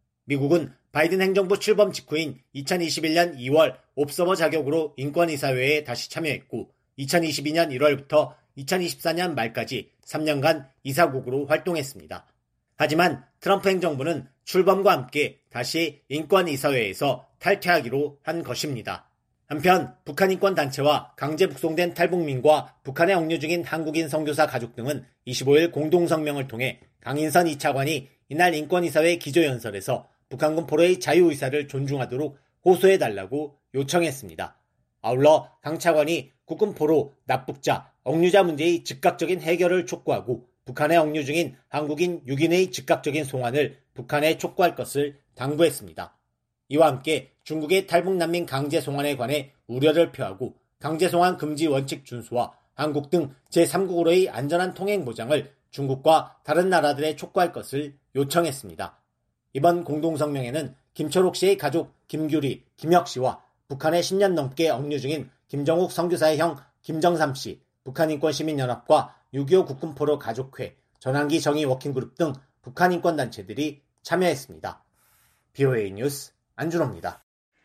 미국은 바이든 행정부 출범 직후인 이천이십일 년 이월 옵서버 자격으로 인권이사회에 다시 참여했고 이천이십이 년 일월부터 이천이십사 년 말까지 삼 년간 이사국으로 활동했습니다. 하지만 트럼프 행정부는 출범과 함께 다시 인권이사회에서 탈퇴하기로 한 것입니다. 한편 북한 인권단체와 강제 북송된 탈북민과 북한에 억류 중인 한국인 선교사 가족 등은 이십오 일 공동성명을 통해 강인선 이 차관이 이날 인권이사회 기조연설에서 북한군 포로의 자유의사를 존중하도록 호소해달라고 요청했습니다. 아울러 강 차관이 국군 포로, 납북자, 억류자 문제의 즉각적인 해결을 촉구하고 북한에 억류 중인 한국인 육 인의 즉각적인 송환을 북한에 촉구할 것을 당부했습니다. 이와 함께 중국의 탈북난민 강제 송환에 관해 우려를 표하고 강제 송환 금지 원칙 준수와 한국 등 제삼국으로의 안전한 통행 보장을 중국과 다른 나라들에 촉구할 것을 요청했습니다. 이번 공동성명에는 김철옥 씨의 가족 김규리, 김혁 씨와 북한에 십 년 넘게 억류 중인 김정욱 선교사의 형 김정삼 씨, 북한인권시민연합과 육이오 국군포로 가족회, 전환기 정의 워킹그룹 등 북한인권단체들이 참여했습니다. 비오에이 뉴스 안준호입니다.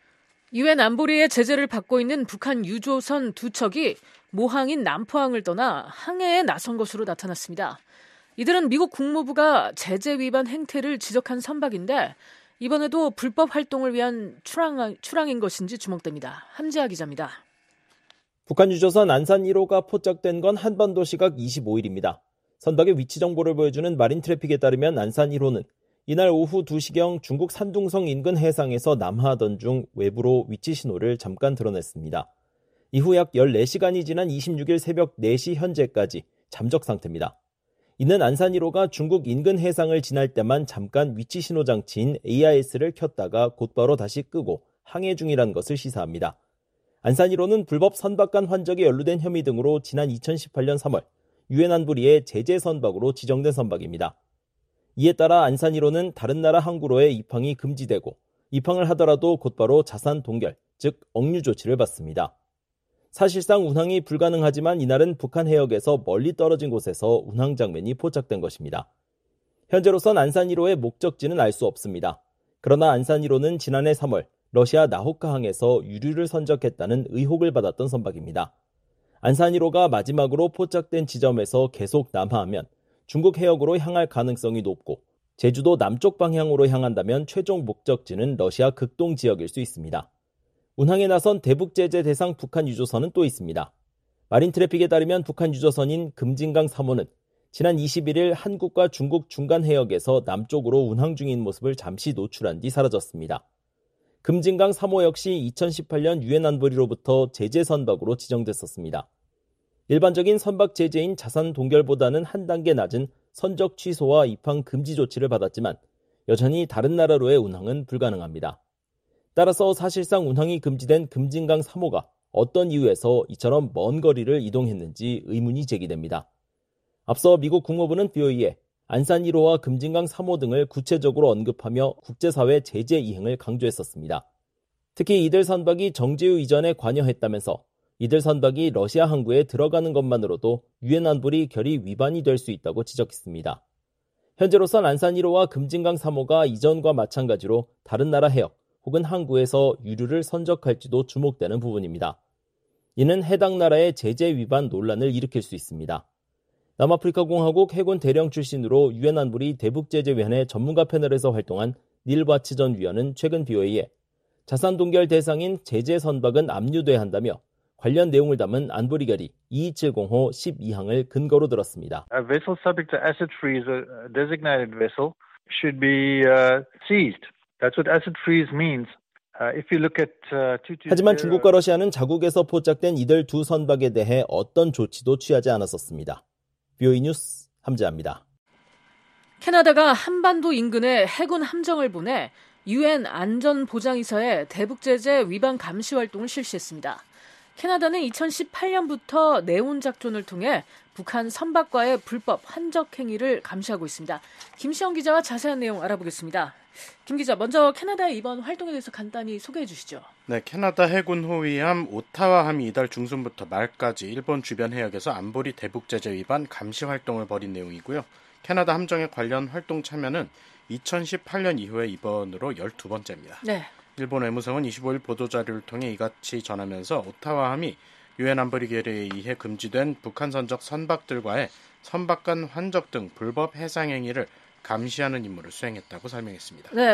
유엔 안보리의 제재를 받고 있는 북한 유조선 두 척이 모항인 남포항을 떠나 항해에 나선 것으로 나타났습니다. 이들은 미국 국무부가 제재 위반 행태를 지적한 선박인데 이번에도 불법 활동을 위한 출항, 출항인 것인지 주목됩니다. 함지아 기자입니다. 북한 유조선 안산 일 호가 포착된 건 한반도 시각 이십오 일입니다. 선박의 위치 정보를 보여주는 마린 트래픽에 따르면 안산 일 호는 이날 오후 두 시경 중국 산둥성 인근 해상에서 남하하던 중 외부로 위치 신호를 잠깐 드러냈습니다. 이후 약 열네 시간이 지난 이십육 일 새벽 네 시 현재까지 잠적 상태입니다. 이는 안산 일 호가 중국 인근 해상을 지날 때만 잠깐 위치 신호 장치인 에이아이에스를 켰다가 곧바로 다시 끄고 항해 중이라는 것을 시사합니다. 안산 일 호는 불법 선박 간 환적에 연루된 혐의 등으로 지난 이천십팔 년 삼월 유엔 안보리의 제재 선박으로 지정된 선박입니다. 이에 따라 안산 일 호는 다른 나라 항구로의 입항이 금지되고 입항을 하더라도 곧바로 자산 동결, 즉 억류 조치를 받습니다. 사실상 운항이 불가능하지만 이날은 북한 해역에서 멀리 떨어진 곳에서 운항 장면이 포착된 것입니다. 현재로선 안산 일 호의 목적지는 알 수 없습니다. 그러나 안산 일 호는 지난해 삼월 러시아 나호카항에서 유류를 선적했다는 의혹을 받았던 선박입니다. 안산 일 호가 마지막으로 포착된 지점에서 계속 남하하면 중국 해역으로 향할 가능성이 높고 제주도 남쪽 방향으로 향한다면 최종 목적지는 러시아 극동 지역일 수 있습니다. 운항에 나선 대북 제재 대상 북한 유조선은 또 있습니다. 마린 트래픽에 따르면 북한 유조선인 금진강 삼 호는 지난 이십일 일 한국과 중국 중간 해역에서 남쪽으로 운항 중인 모습을 잠시 노출한 뒤 사라졌습니다. 금진강 삼 호 역시 이천십팔 년 유엔 안보리로부터 제재 선박으로 지정됐었습니다. 일반적인 선박 제재인 자산 동결보다는 한 단계 낮은 선적 취소와 입항 금지 조치를 받았지만 여전히 다른 나라로의 운항은 불가능합니다. 따라서 사실상 운항이 금지된 금진강 삼 호가 어떤 이유에서 이처럼 먼 거리를 이동했는지 의문이 제기됩니다. 앞서 미국 국무부는 비오이에 안산 일 호와 금진강 삼 호 등을 구체적으로 언급하며 국제사회 제재 이행을 강조했었습니다. 특히 이들 선박이 정제유 이전에 관여했다면서 이들 선박이 러시아 항구에 들어가는 것만으로도 유엔 안보리 결의 위반이 될 수 있다고 지적했습니다. 현재로선 안산 일 호와 금진강 삼 호가 이전과 마찬가지로 다른 나라 해역 혹은 항구에서 유류를 선적할지도 주목되는 부분입니다. 이는 해당 나라의 제재 위반 논란을 일으킬 수 있습니다. 남아프리카 공화국 해군 대령 출신으로 유엔 안보리 대북제재위원회 전문가 패널에서 활동한 닐 바츠 전 위원은 최근 비오이에 자산 동결 대상인 제재 선박은 압류돼야 한다며 관련 내용을 담은 안보리 결의 이이칠공 호 십이 항을 근거로 들었습니다. A vessel subject to asset freeze, a designated vessel, should be uh, seized. That's what asset freeze means. Uh, if you look at uh, 이백이십 하지만 중국과 러시아는 자국에서 포착된 이들 두 선박에 대해 어떤 조치도 취하지 않았었습니다. 비오이 뉴스 함재합니다. 캐나다가 한반도 인근에 해군 함정을 보내 유엔 안전보장이사의 대북제재 위반 감시 활동을 실시했습니다. 캐나다는 이천십팔 년부터 네온 작전을 통해 북한 선박과의 불법 환적 행위를 감시하고 있습니다. 김시영 기자와 자세한 내용 알아보겠습니다. 김 기자, 먼저 캐나다의 이번 활동에 대해서 간단히 소개해 주시죠. 네, 캐나다 해군 호위함 오타와함이 이달 중순부터 말까지 일본 주변 해역에서 안보리 대북제재 위반 감시 활동을 벌인 내용이고요. 캐나다 함정에 관련 활동 참여는 이천십팔 년 이후에 이번으로 열두 번째입니다. 네. 일본 외무성은 이십오 일 보도자료를 통해 이같이 전하면서 오타와함이 유엔 안보리 결의에 의해 금지된 북한 선적 선박들과의 선박 간 환적 등 불법 해상 행위를 감시하는 임무를 수행했다고 설명했습니다. 네,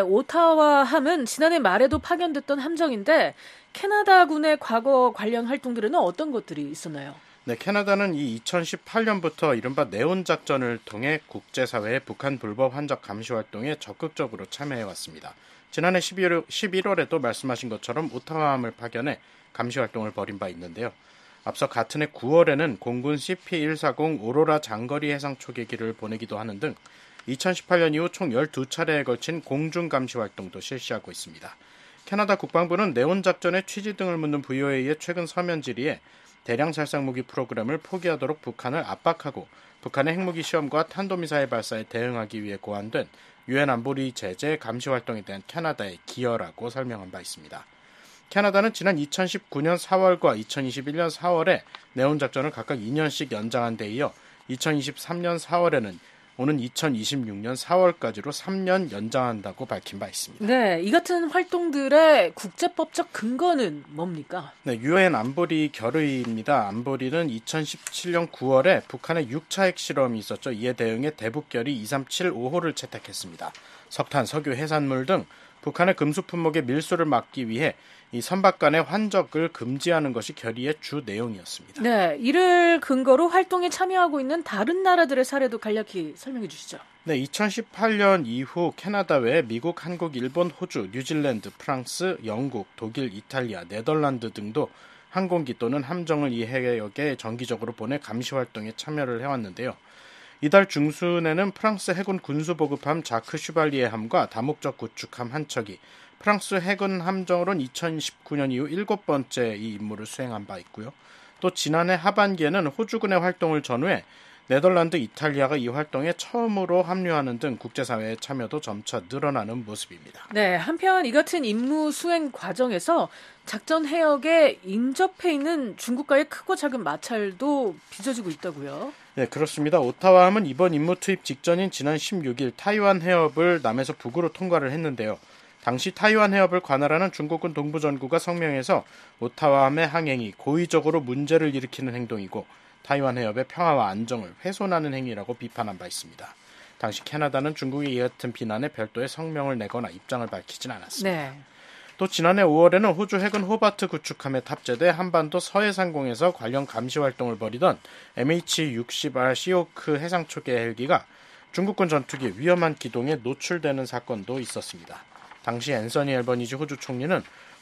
오타와함은 지난해 말에도 파견됐던 함정인데 캐나다군의 과거 관련 활동들에는 어떤 것들이 있었나요? 네, 캐나다는 이 이천십팔 년부터 이른바 네온 작전을 통해 국제사회의 북한 불법 환적 감시 활동에 적극적으로 참여해왔습니다. 지난해 십일 월에도 말씀하신 것처럼 오타와함을 파견해 감시 활동을 벌인 바 있는데요. 앞서 같은 해 구월에는 공군 씨피 백사십 오로라 장거리 해상 초계기를 보내기도 하는 등 이천십팔 년 이후 총 열두 차례에 걸친 공중 감시 활동도 실시하고 있습니다. 캐나다 국방부는 네온 작전의 취지 등을 묻는 브이오에이의 최근 서면 질의에 대량 살상무기 프로그램을 포기하도록 북한을 압박하고 북한의 핵무기 시험과 탄도미사일 발사에 대응하기 위해 고안된 유엔 안보리 제재 감시 활동에 대한 캐나다의 기여라고 설명한 바 있습니다. 캐나다는 지난 이천십구 년 사월과 이천이십일 년 사월에 네온 작전을 각각 이 년씩 연장한 데 이어 이천이십삼 년 사월에는 오는 이천이십육 년 사월까지로 삼 년 연장한다고 밝힌 바 있습니다. 네, 이 같은 활동들의 국제법적 근거는 뭡니까? 네, 유엔 안보리 결의입니다. 안보리는 이천십칠 년 구월에 북한의 육 차 핵실험이 있었죠. 이에 대응해 대북결의 이삼칠오 호를 채택했습니다. 석탄, 석유, 해산물 등 북한의 금수 품목의 밀수를 막기 위해 이 선박 간의 환적을 금지하는 것이 결의의 주 내용이었습니다. 네, 이를 근거로 활동에 참여하고 있는 다른 나라들의 사례도 간략히 설명해 주시죠. 네, 이천십팔 년 이후 캐나다 외에 미국, 한국, 일본, 호주, 뉴질랜드, 프랑스, 영국, 독일, 이탈리아, 네덜란드 등도 항공기 또는 함정을 이 해역에 정기적으로 보내 감시 활동에 참여를 해왔는데요. 이달 중순에는 프랑스 해군 군수보급함 자크 슈발리에 함과 다목적 구축함 한 척이 프랑스 해군 함정으로는 이천십구 년 이후 일곱 번째 이 임무를 수행한 바 있고요. 또 지난해 하반기에는 호주군의 활동을 전후해 네덜란드, 이탈리아가 이 활동에 처음으로 합류하는 등 국제사회의 참여도 점차 늘어나는 모습입니다. 네, 한편 이 같은 임무 수행 과정에서 작전 해역에 인접해 있는 중국과의 크고 작은 마찰도 빚어지고 있다고요? 네, 그렇습니다. 오타와함은 이번 임무 투입 직전인 지난 십육 일 타이완 해협을 남에서 북으로 통과를 했는데요. 당시 타이완 해협을 관할하는 중국군 동부전구가 성명해서 오타와함의 항행이 고의적으로 문제를 일으키는 행동이고 타이완 해협의 평화와 안정을 훼손하는 행위라고 비판한 바 있습니다. 당시 캐나다는 중국의 이 같은 비난에 별도의 성명을 내거나 입장을 밝히진 않았습니다. 네. 또 지난해 오월에는 호주 해군 호바트 구축함에 탑재돼 한반도 서해상공에서 관련 감시 활동을 벌이던 엠에이치 육십 알 시오크 해상초계 헬기가 중국군 전투기 위험한 기동에 노출되는 사건도 있었습니다. 당시 앤서니 앨버니지 호주 총리는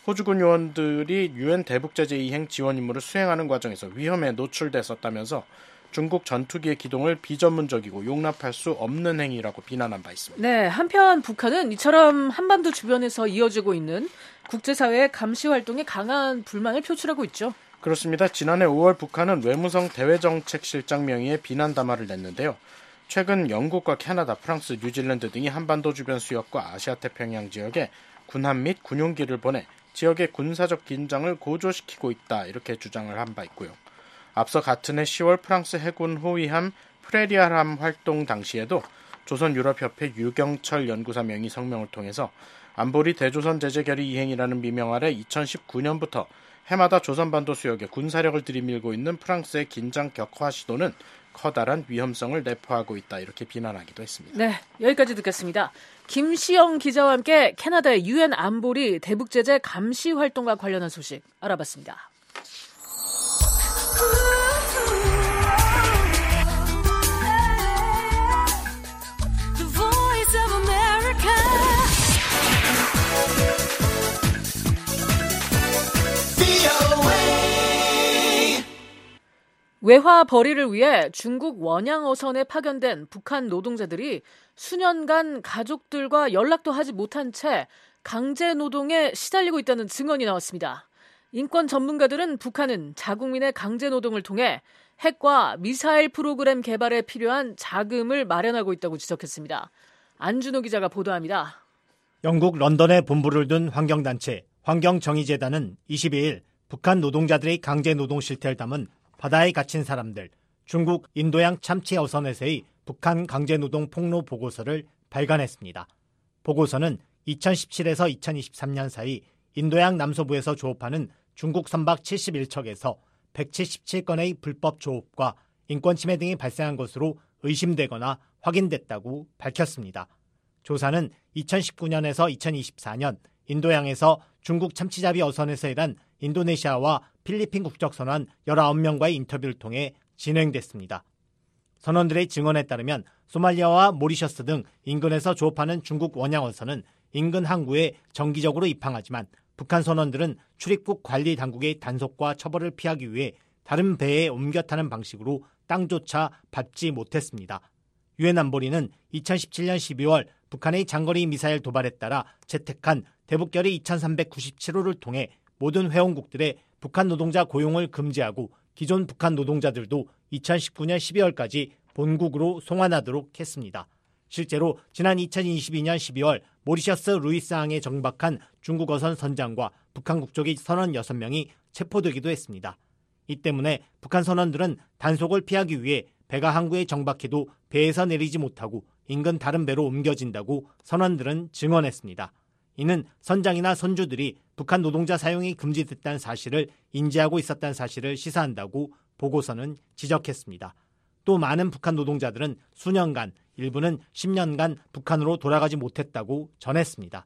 호주군 요원들이 유엔 대북제재 이행 지원 임무를 수행하는 과정에서 위험에 노출됐었다면서 중국 전투기의 기동을 비전문적이고 용납할 수 없는 행위라고 비난한 바 있습니다. 네, 한편 북한은 이처럼 한반도 주변에서 이어지고 있는 국제사회의 감시 활동에 강한 불만을 표출하고 있죠. 그렇습니다. 지난해 오월 북한은 외무성 대외정책실장 명의의 비난 담화를 냈는데요. 최근 영국과 캐나다, 프랑스, 뉴질랜드 등이 한반도 주변 수역과 아시아태평양 지역에 군함 및 군용기를 보내 지역의 군사적 긴장을 고조시키고 있다 이렇게 주장을 한 바 있고요. 앞서 같은 해 시월 프랑스 해군 호위함 프레리아함 활동 당시에도 조선유럽협회 유경철 연구사 명의 성명을 통해서 안보리 대조선 제재 결의 이행이라는 미명 아래 이천십구 년부터 해마다 조선반도 수역에 군사력을 들이밀고 있는 프랑스의 긴장 격화 시도는 커다란 위험성을 내포하고 있다 이렇게 비난하기도 했습니다. 네, 여기까지 듣겠습니다. 김시영 기자와 함께 캐나다의 유엔 안보리 대북제재 감시 활동과 관련한 소식 알아봤습니다. 외화 벌이를 위해 중국 원양 어선에 파견된 북한 노동자들이 수년간 가족들과 연락도 하지 못한 채 강제 노동에 시달리고 있다는 증언이 나왔습니다. 인권 전문가들은 북한은 자국민의 강제 노동을 통해 핵과 미사일 프로그램 개발에 필요한 자금을 마련하고 있다고 지적했습니다. 안준호 기자가 보도합니다. 영국 런던에 본부를 둔 환경단체 환경정의재단은 이십이일 북한 노동자들의 강제 노동 실태를 담은 바다에 갇힌 사람들, 중국 인도양 참치 어선에서의 북한 강제노동 폭로 보고서를 발간했습니다. 보고서는 이천십칠에서 이천이십삼 년 사이 인도양 남서부에서 조업하는 중국 선박 칠십일 척에서 백칠십칠 건의 불법 조업과 인권침해 등이 발생한 것으로 의심되거나 확인됐다고 밝혔습니다. 조사는 이천십구 년에서 이천이십사 년 인도양에서 중국 참치잡이 어선에서 일한 인도네시아와 필리핀 국적 선원 열아홉 명과의 인터뷰를 통해 진행됐습니다. 선원들의 증언에 따르면 소말리아와 모리셔스 등 인근에서 조업하는 중국 원양 어선은 인근 항구에 정기적으로 입항하지만 북한 선원들은 출입국 관리 당국의 단속과 처벌을 피하기 위해 다른 배에 옮겨 타는 방식으로 땅조차 밟지 못했습니다. 유엔 안보리는 이천십칠 년 십이월 북한의 장거리 미사일 도발에 따라 채택한 대북결의 이천삼백구십칠 호를 통해 모든 회원국들의 북한 노동자 고용을 금지하고 기존 북한 노동자들도 이천십구 년 십이월까지 본국으로 송환하도록 했습니다. 실제로 지난 이천이십이 년 십이월 모리셔스 루이스항에 정박한 중국 어선 선장과 북한 국적의 선원 여섯 명이 체포되기도 했습니다. 이 때문에 북한 선원들은 단속을 피하기 위해 배가 항구에 정박해도 배에서 내리지 못하고 인근 다른 배로 옮겨진다고 선원들은 증언했습니다. 이는 선장이나 선주들이 북한 노동자 사용이 금지됐다는 사실을 인지하고 있었다는 사실을 시사한다고 보고서는 지적했습니다. 또 많은 북한 노동자들은 수년간, 일부는 십 년간 북한으로 돌아가지 못했다고 전했습니다.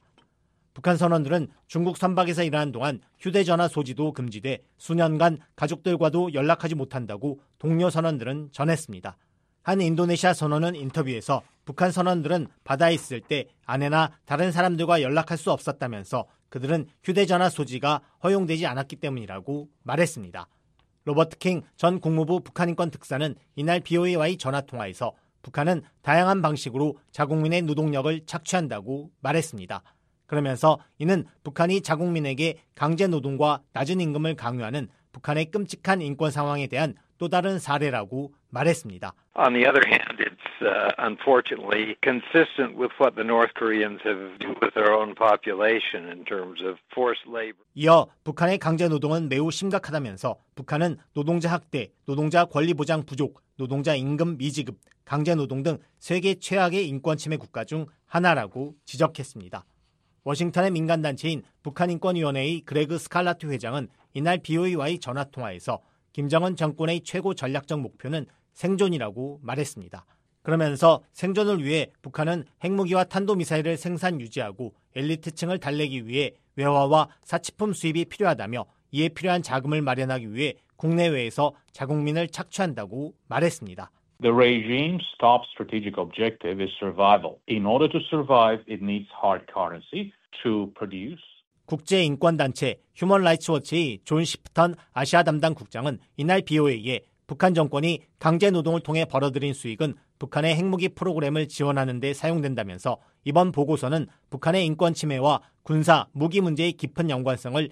북한 선원들은 중국 선박에서 일하는 동안 휴대전화 소지도 금지돼 수년간 가족들과도 연락하지 못한다고 동료 선원들은 전했습니다. 한 인도네시아 선원은 인터뷰에서 북한 선원들은 바다에 있을 때 아내나 다른 사람들과 연락할 수 없었다면서 그들은 휴대전화 소지가 허용되지 않았기 때문이라고 말했습니다. 로버트 킹 전 국무부 북한인권 특사는 이날 비오에이와의 전화통화에서 북한은 다양한 방식으로 자국민의 노동력을 착취한다고 말했습니다. 그러면서 이는 북한이 자국민에게 강제노동과 낮은 임금을 강요하는 북한의 끔찍한 인권 상황에 대한 또 다른 사례라고 말했습니다. On the other hand, it's uh, unfortunately consistent with what the North Koreans have done with their own population in terms of forced labor. 이어 북한의 강제노동은 매우 심각하다면서 북한은 노동자 학대, 노동자 권리 보장 부족, 노동자 임금 미지급, 강제노동 등 세계 최악의 인권 침해 국가 중 하나라고 지적했습니다. 워싱턴의 민간단체인 북한인권위원회의 그레그 스칼라트 회장은 이날 비오이와의 전화통화에서 김정은 정권의 최고 전략적 목표는 생존이라고 말했습니다. 그러면서 생존을 위해 북한은 핵무기와 탄도미사일을 생산 유지하고 엘리트층을 달래기 위해 외화와 사치품 수입이 필요하다며 이에 필요한 자금을 마련하기 위해 국내외에서 자국민을 착취한다고 말했습니다. The regime's top strategic objective is survival. In order to survive, it needs hard currency to produce. 국제인권단체 휴먼 라이츠 워치의 존 시프턴 아시아 담당 국장은 이날 비오에이에 북한 정권이 강제노동을 통해 벌어들인 수익은 북한의 핵무기 프로그램을 지원하는 데 사용된다면서 이번 보고서는 북한의 인권 침해와 군사, 무기 문제의 깊은 연관성을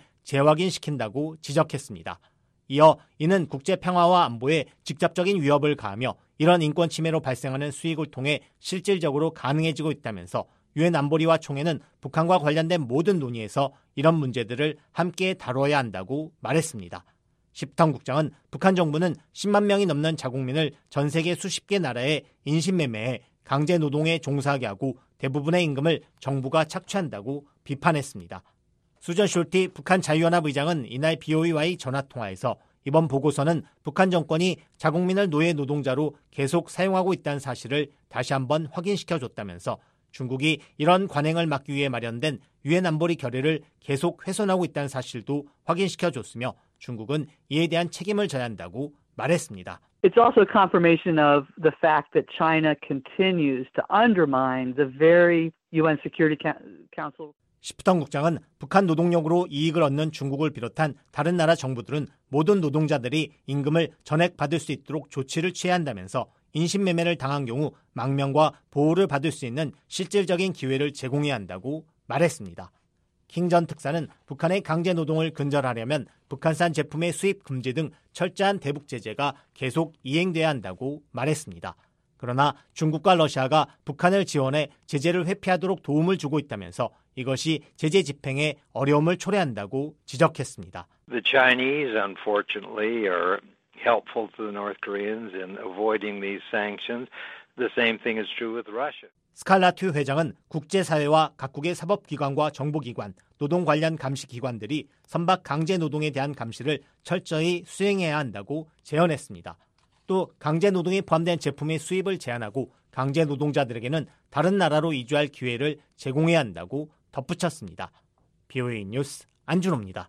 재확인시킨다고 지적했습니다. 이어 이는 국제평화와 안보에 직접적인 위협을 가하며 이런 인권 침해로 발생하는 수익을 통해 실질적으로 가능해지고 있다면서 유엔 안보리와 총회는 북한과 관련된 모든 논의에서 이런 문제들을 함께 다뤄야 한다고 말했습니다. 시프턴 국장은 북한 정부는 십만 명이 넘는 자국민을 전 세계 수십 개 나라에 인신매매해 강제노동에 종사하게 하고 대부분의 임금을 정부가 착취한다고 비판했습니다. 수전 숄티 북한 자유연합 의장은 이날 비오이와의 전화통화에서 이번 보고서는 북한 정권이 자국민을 노예 노동자로 계속 사용하고 있다는 사실을 다시 한번 확인시켜줬다면서 중국이 이런 관행을 막기 위해 마련된 유엔 안보리 결의를 계속 훼손하고 있다는 사실도 확인시켜줬으며 중국은 이에 대한 책임을 져야 한다고 말했습니다. It's also a confirmation of the fact that China continues to undermine the very 유엔 Security Council. 시프턴 국장은 북한 노동력으로 이익을 얻는 중국을 비롯한 다른 나라 정부들은 모든 노동자들이 임금을 전액 받을 수 있도록 조치를 취해야 한다면서 인신매매를 당한 경우 망명과 보호를 받을 수 있는 실질적인 기회를 제공해야 한다고 말했습니다. 킹 전 특사는 북한의 강제노동을 근절하려면 북한산 제품의 수입 금지 등 철저한 대북 제재가 계속 이행돼야 한다고 말했습니다. 그러나 중국과 러시아가 북한을 지원해 제재를 회피하도록 도움을 주고 있다면서 이것이 제재 집행에 어려움을 초래한다고 지적했습니다. The Chinese, unfortunately, are helpful to the North Koreans in avoiding these sanctions. The same thing is true with Russia. 스칼라튜 회장은 국제사회와 각국의 사법기관과 정보기관, 노동 관련 감시기관들이 선박 강제노동에 대한 감시를 철저히 수행해야 한다고 제언했습니다. 또 강제노동이 포함된 제품의 수입을 제한하고 강제노동자들에게는 다른 나라로 이주할 기회를 제공해야 한다고 덧붙였습니다. 비오에이 뉴스 안준호입니다.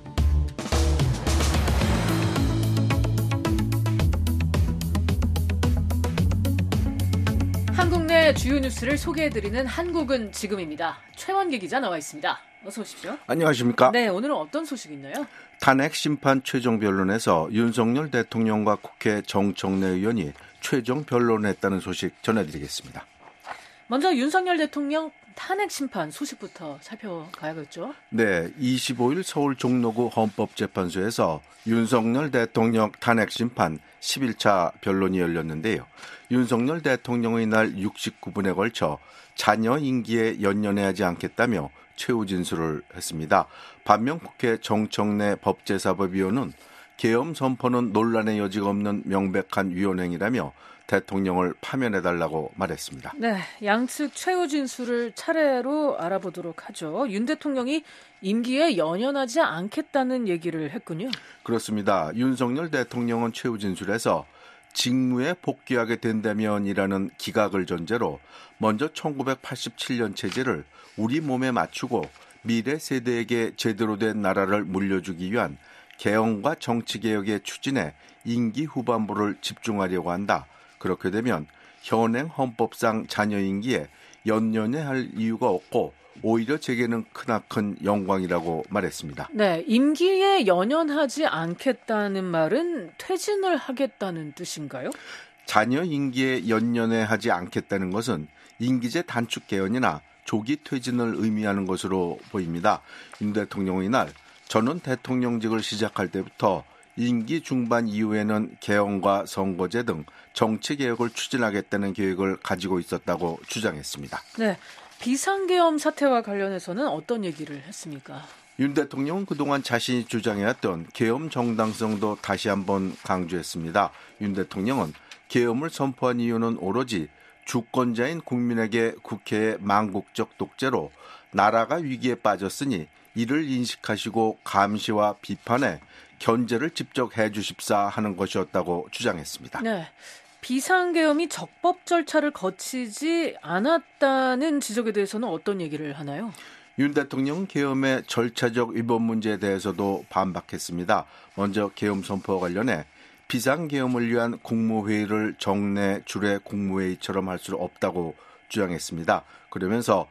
한국 내 주요 뉴스를 소개해드리는 한국은 지금입니다. 최원기 기자 나와 있습니다. 어서 오십시오. 안녕하십니까? 네, 오늘은 어떤 소식이 있나요? 탄핵 심판 최종 변론에서 윤석열 대통령과 국회 정청래 의원이 최종 변론했다는 소식 전해드리겠습니다. 먼저 윤석열 대통령 탄핵 심판 소식부터 살펴가야겠죠? 네, 이십오일 서울 종로구 헌법재판소에서 윤석열 대통령 탄핵 심판 십일 차 변론이 열렸는데요. 윤석열 대통령의 날 육십구 분에 걸쳐 자녀 임기에 연연하지 않겠다며 최후 진술을 했습니다. 반면 국회 정청래 법제사법위원은 계엄 선포는 논란의 여지가 없는 명백한 위헌행위라며 대통령을 파면해달라고 말했습니다. 네, 양측 최후 진술을 차례로 알아보도록 하죠. 윤 대통령이 임기에 연연하지 않겠다는 얘기를 했군요. 그렇습니다. 윤석열 대통령은 최후 진술에서 직무에 복귀하게 된다면이라는 기각을 전제로 먼저 천구백팔십칠 년 체제를 우리 몸에 맞추고 미래 세대에게 제대로 된 나라를 물려주기 위한 개헌과 정치개혁의 추진에 임기 후반부를 집중하려고 한다. 그렇게 되면 현행 헌법상 자녀 임기에 연연해야 할 이유가 없고 오히려 제게는 크나큰 영광이라고 말했습니다. 네, 임기에 연연하지 않겠다는 말은 퇴진을 하겠다는 뜻인가요? 자녀 임기에 연연해 하지 않겠다는 것은 임기제 단축 개헌이나 조기 퇴진을 의미하는 것으로 보입니다. 윤 대통령의 날 저는 대통령직을 시작할 때부터 임기 중반 이후에는 개헌과 선거제 등 정치개혁을 추진하겠다는 계획을 가지고 있었다고 주장했습니다. 네, 비상계엄 사태와 관련해서는 어떤 얘기를 했습니까? 윤 대통령은 그동안 자신이 주장해왔던 계엄 정당성도 다시 한번 강조했습니다. 윤 대통령은 계엄을 선포한 이유는 오로지 주권자인 국민에게 국회의 망국적 독재로 나라가 위기에 빠졌으니 이를 인식하시고 감시와 비판에 견제를 직접 해주십사 하는 것이었다고 주장했습니다. 네, 비상계엄이 적법 절차를 거치지 않았다는 지적에 대해서는 어떤 얘기를 하나요? 윤 대통령은 계엄의 절차적 위반 문제에 대해서도 반박했습니다. 먼저 계엄 선포와 관련해 비상계엄을 위한 국무회의를 정례 주례 국무회의처럼 할 수 없다고 주장했습니다. 그러면서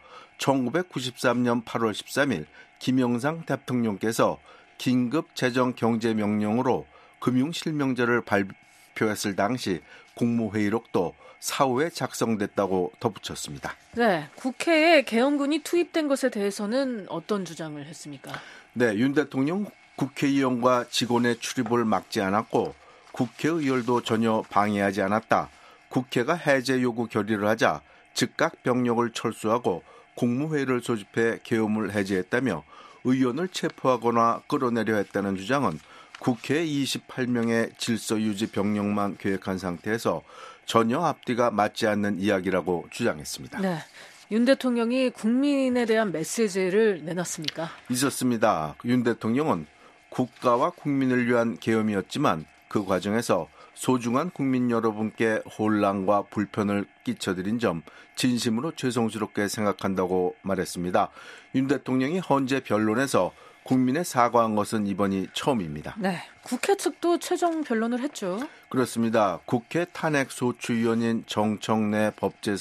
천구백구십삼년 팔월 십삼일 김영삼 대통령께서 긴급 재정 경제 명령으로 금융실명제를 발표했을 당시 국무회의록도 사후에 작성됐다고 덧붙였습니다. 네, 국회에 계엄군이 투입된 것에 대해서는 어떤 주장을 했습니까? 네, 윤 대통령 국회의원과 직원의 출입을 막지 않았고 국회의열도 전혀 방해하지 않았다. 국회가 해제 요구 결의를 하자 즉각 병력을 철수하고 국무회의를 소집해 계엄을 해제했다며 의원을 체포하거나 끌어내려 했다는 주장은 국회 이십팔 명의 질서 유지 병력만 계획한 상태에서 전혀 앞뒤가 맞지 않는 이야기라고 주장했습니다. 네, 윤 대통령이 국민에 대한 메시지를 내놨습니까? 있었습니다. 윤 대통령은 국가와 국민을 위한 계엄이었지만 그 과정에서 소중한 국민 여러분께 혼란과 불편을 끼쳐드린 점 진심으로 죄송스럽게 생각한다고 말했습니다. 윤 대통령이 헌재 변론에서 국민에 사과한 것은 이번이 처음입니다. 네, 국회 측도 최종 변론을 했죠. 그렇습니다. 국회 탄핵소추위원인 정청래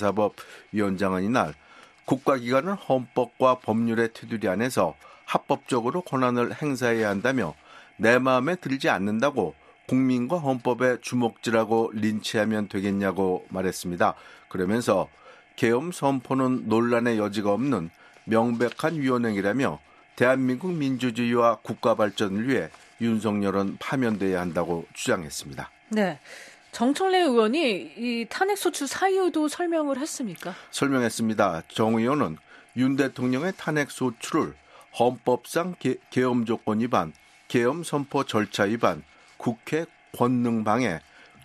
법제사법위원장은 이날 국가기관은 헌법과 법률의 테두리 안에서 합법적으로 권한을 행사해야 한다며 내 마음에 들지 않는다고 국민과 헌법에 주먹질하고 린치하면 되겠냐고 말했습니다. 그러면서 계엄 선포는 논란의 여지가 없는 명백한 위헌행위라며 대한민국 민주주의와 국가 발전을 위해 윤석열은 파면돼야 한다고 주장했습니다. 네, 정청래 의원이 이 탄핵소추 사유도 설명을 했습니까? 설명했습니다. 정 의원은 윤 대통령의 탄핵소추를 헌법상 개, 계엄 조건 위반, 계엄 선포 절차 위반, 국회 권능 방해,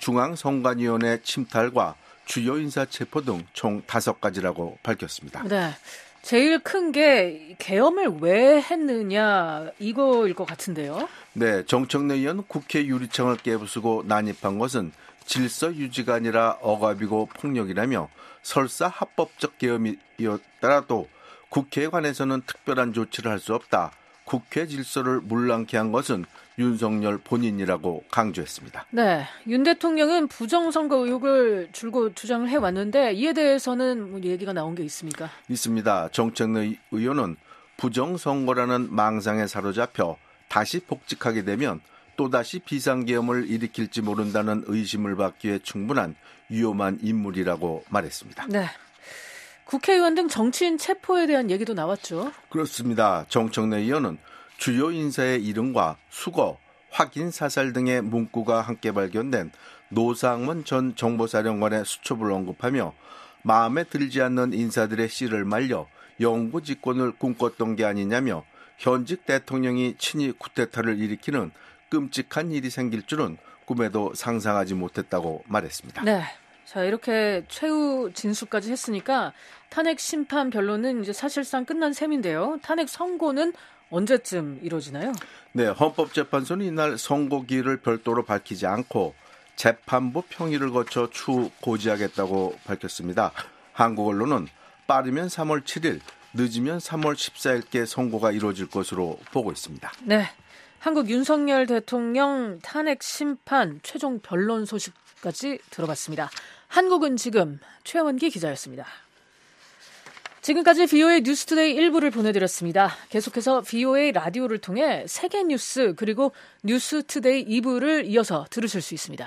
중앙선관위원회 침탈과 주요 인사 체포 등 총 다섯 가지라고 밝혔습니다. 네, 제일 큰 게 계엄을 왜 했느냐 이거일 것 같은데요. 네, 정청래 의원은 국회 유리창을 깨부수고 난입한 것은 질서 유지가 아니라 억압이고 폭력이라며 설사 합법적 계엄이었더라도 국회에 관해서는 특별한 조치를 할 수 없다. 국회 질서를 물랑케 한 것은 윤석열 본인이라고 강조했습니다. 네, 윤 대통령은 부정선거 의혹을 줄곧 주장을 해왔는데 이에 대해서는 뭐 얘기가 나온 게 있습니까? 있습니다. 정청래 의원은 부정선거라는 망상에 사로잡혀 다시 복직하게 되면 또다시 비상계엄을 일으킬지 모른다는 의심을 받기에 충분한 위험한 인물이라고 말했습니다. 네. 국회의원 등 정치인 체포에 대한 얘기도 나왔죠. 그렇습니다. 정청래 의원은 주요 인사의 이름과 수거, 확인 사살 등의 문구가 함께 발견된 노상원 전 정보사령관의 수첩을 언급하며 마음에 들지 않는 인사들의 씨를 말려 영구 집권을 꿈꿨던 게 아니냐며 현직 대통령이 친히 쿠데타를 일으키는 끔찍한 일이 생길 줄은 꿈에도 상상하지 못했다고 말했습니다. 네. 자, 이렇게 최후 진술까지 했으니까 탄핵 심판 변론은 이제 사실상 끝난 셈인데요. 탄핵 선고는 언제쯤 이루어지나요? 네, 헌법재판소는 이날 선고기일을 별도로 밝히지 않고 재판부 평의를 거쳐 추후 고지하겠다고 밝혔습니다. 한국 언론은 빠르면 삼월 칠일, 늦으면 삼월 십사일께 선고가 이루어질 것으로 보고 있습니다. 네, 한국 윤석열 대통령 탄핵 심판 최종 변론 소식까지 들어봤습니다. 한국은 지금 최원기 기자였습니다. 지금까지 비오에이 뉴스투데이 일 부를 보내드렸습니다. 계속해서 비오에이 라디오를 통해 세계 뉴스 그리고 뉴스투데이 이 부를 이어서 들으실 수 있습니다.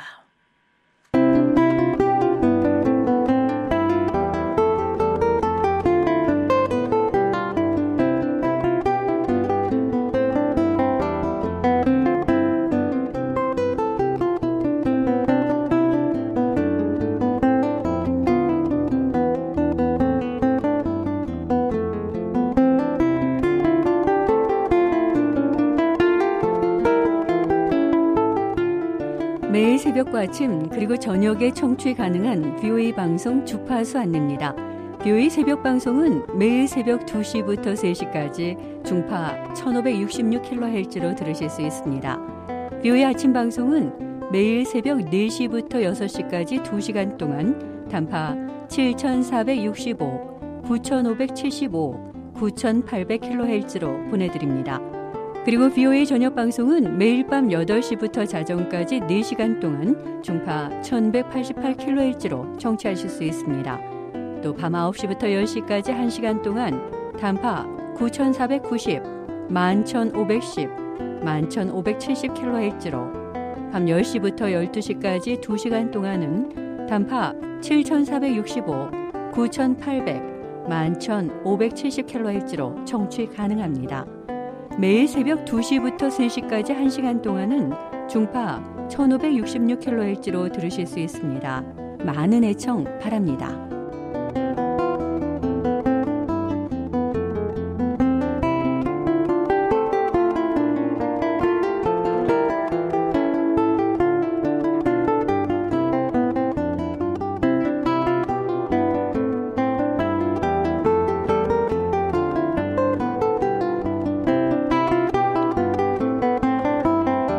매일 새벽과 아침 그리고 저녁에 청취 가능한 비오에이 방송 주파수 안내입니다. 비오에이 새벽 방송은 매일 새벽 두 시부터 세 시까지 중파 천오백육십육 킬로헤르츠로 들으실 수 있습니다. 비오에이 아침 방송은 매일 새벽 네 시부터 여섯 시까지 두 시간 동안 단파 칠천사백육십오, 구천오백칠십오, 구천팔백 킬로헤르츠로 보내드립니다. 그리고 비오에이 저녁 방송은 매일 밤 여덟 시부터 자정까지 네 시간 동안 중파 천백팔십팔 킬로헤르츠로 청취하실 수 있습니다. 또 밤 아홉 시부터 열 시까지 한 시간 동안 단파 구천사백구십, 만 천오백십, 만 천오백칠십 킬로헤르츠로 밤 열 시부터 열두 시까지 두 시간 동안은 단파 칠천사백육십오, 구천팔백, 만 천오백칠십 킬로헤르츠로 청취 가능합니다. 매일 새벽 두 시부터 세 시까지 한 시간 동안은 중파 천오백육십육 킬로헤르츠로 들으실 수 있습니다. 많은 애청 바랍니다.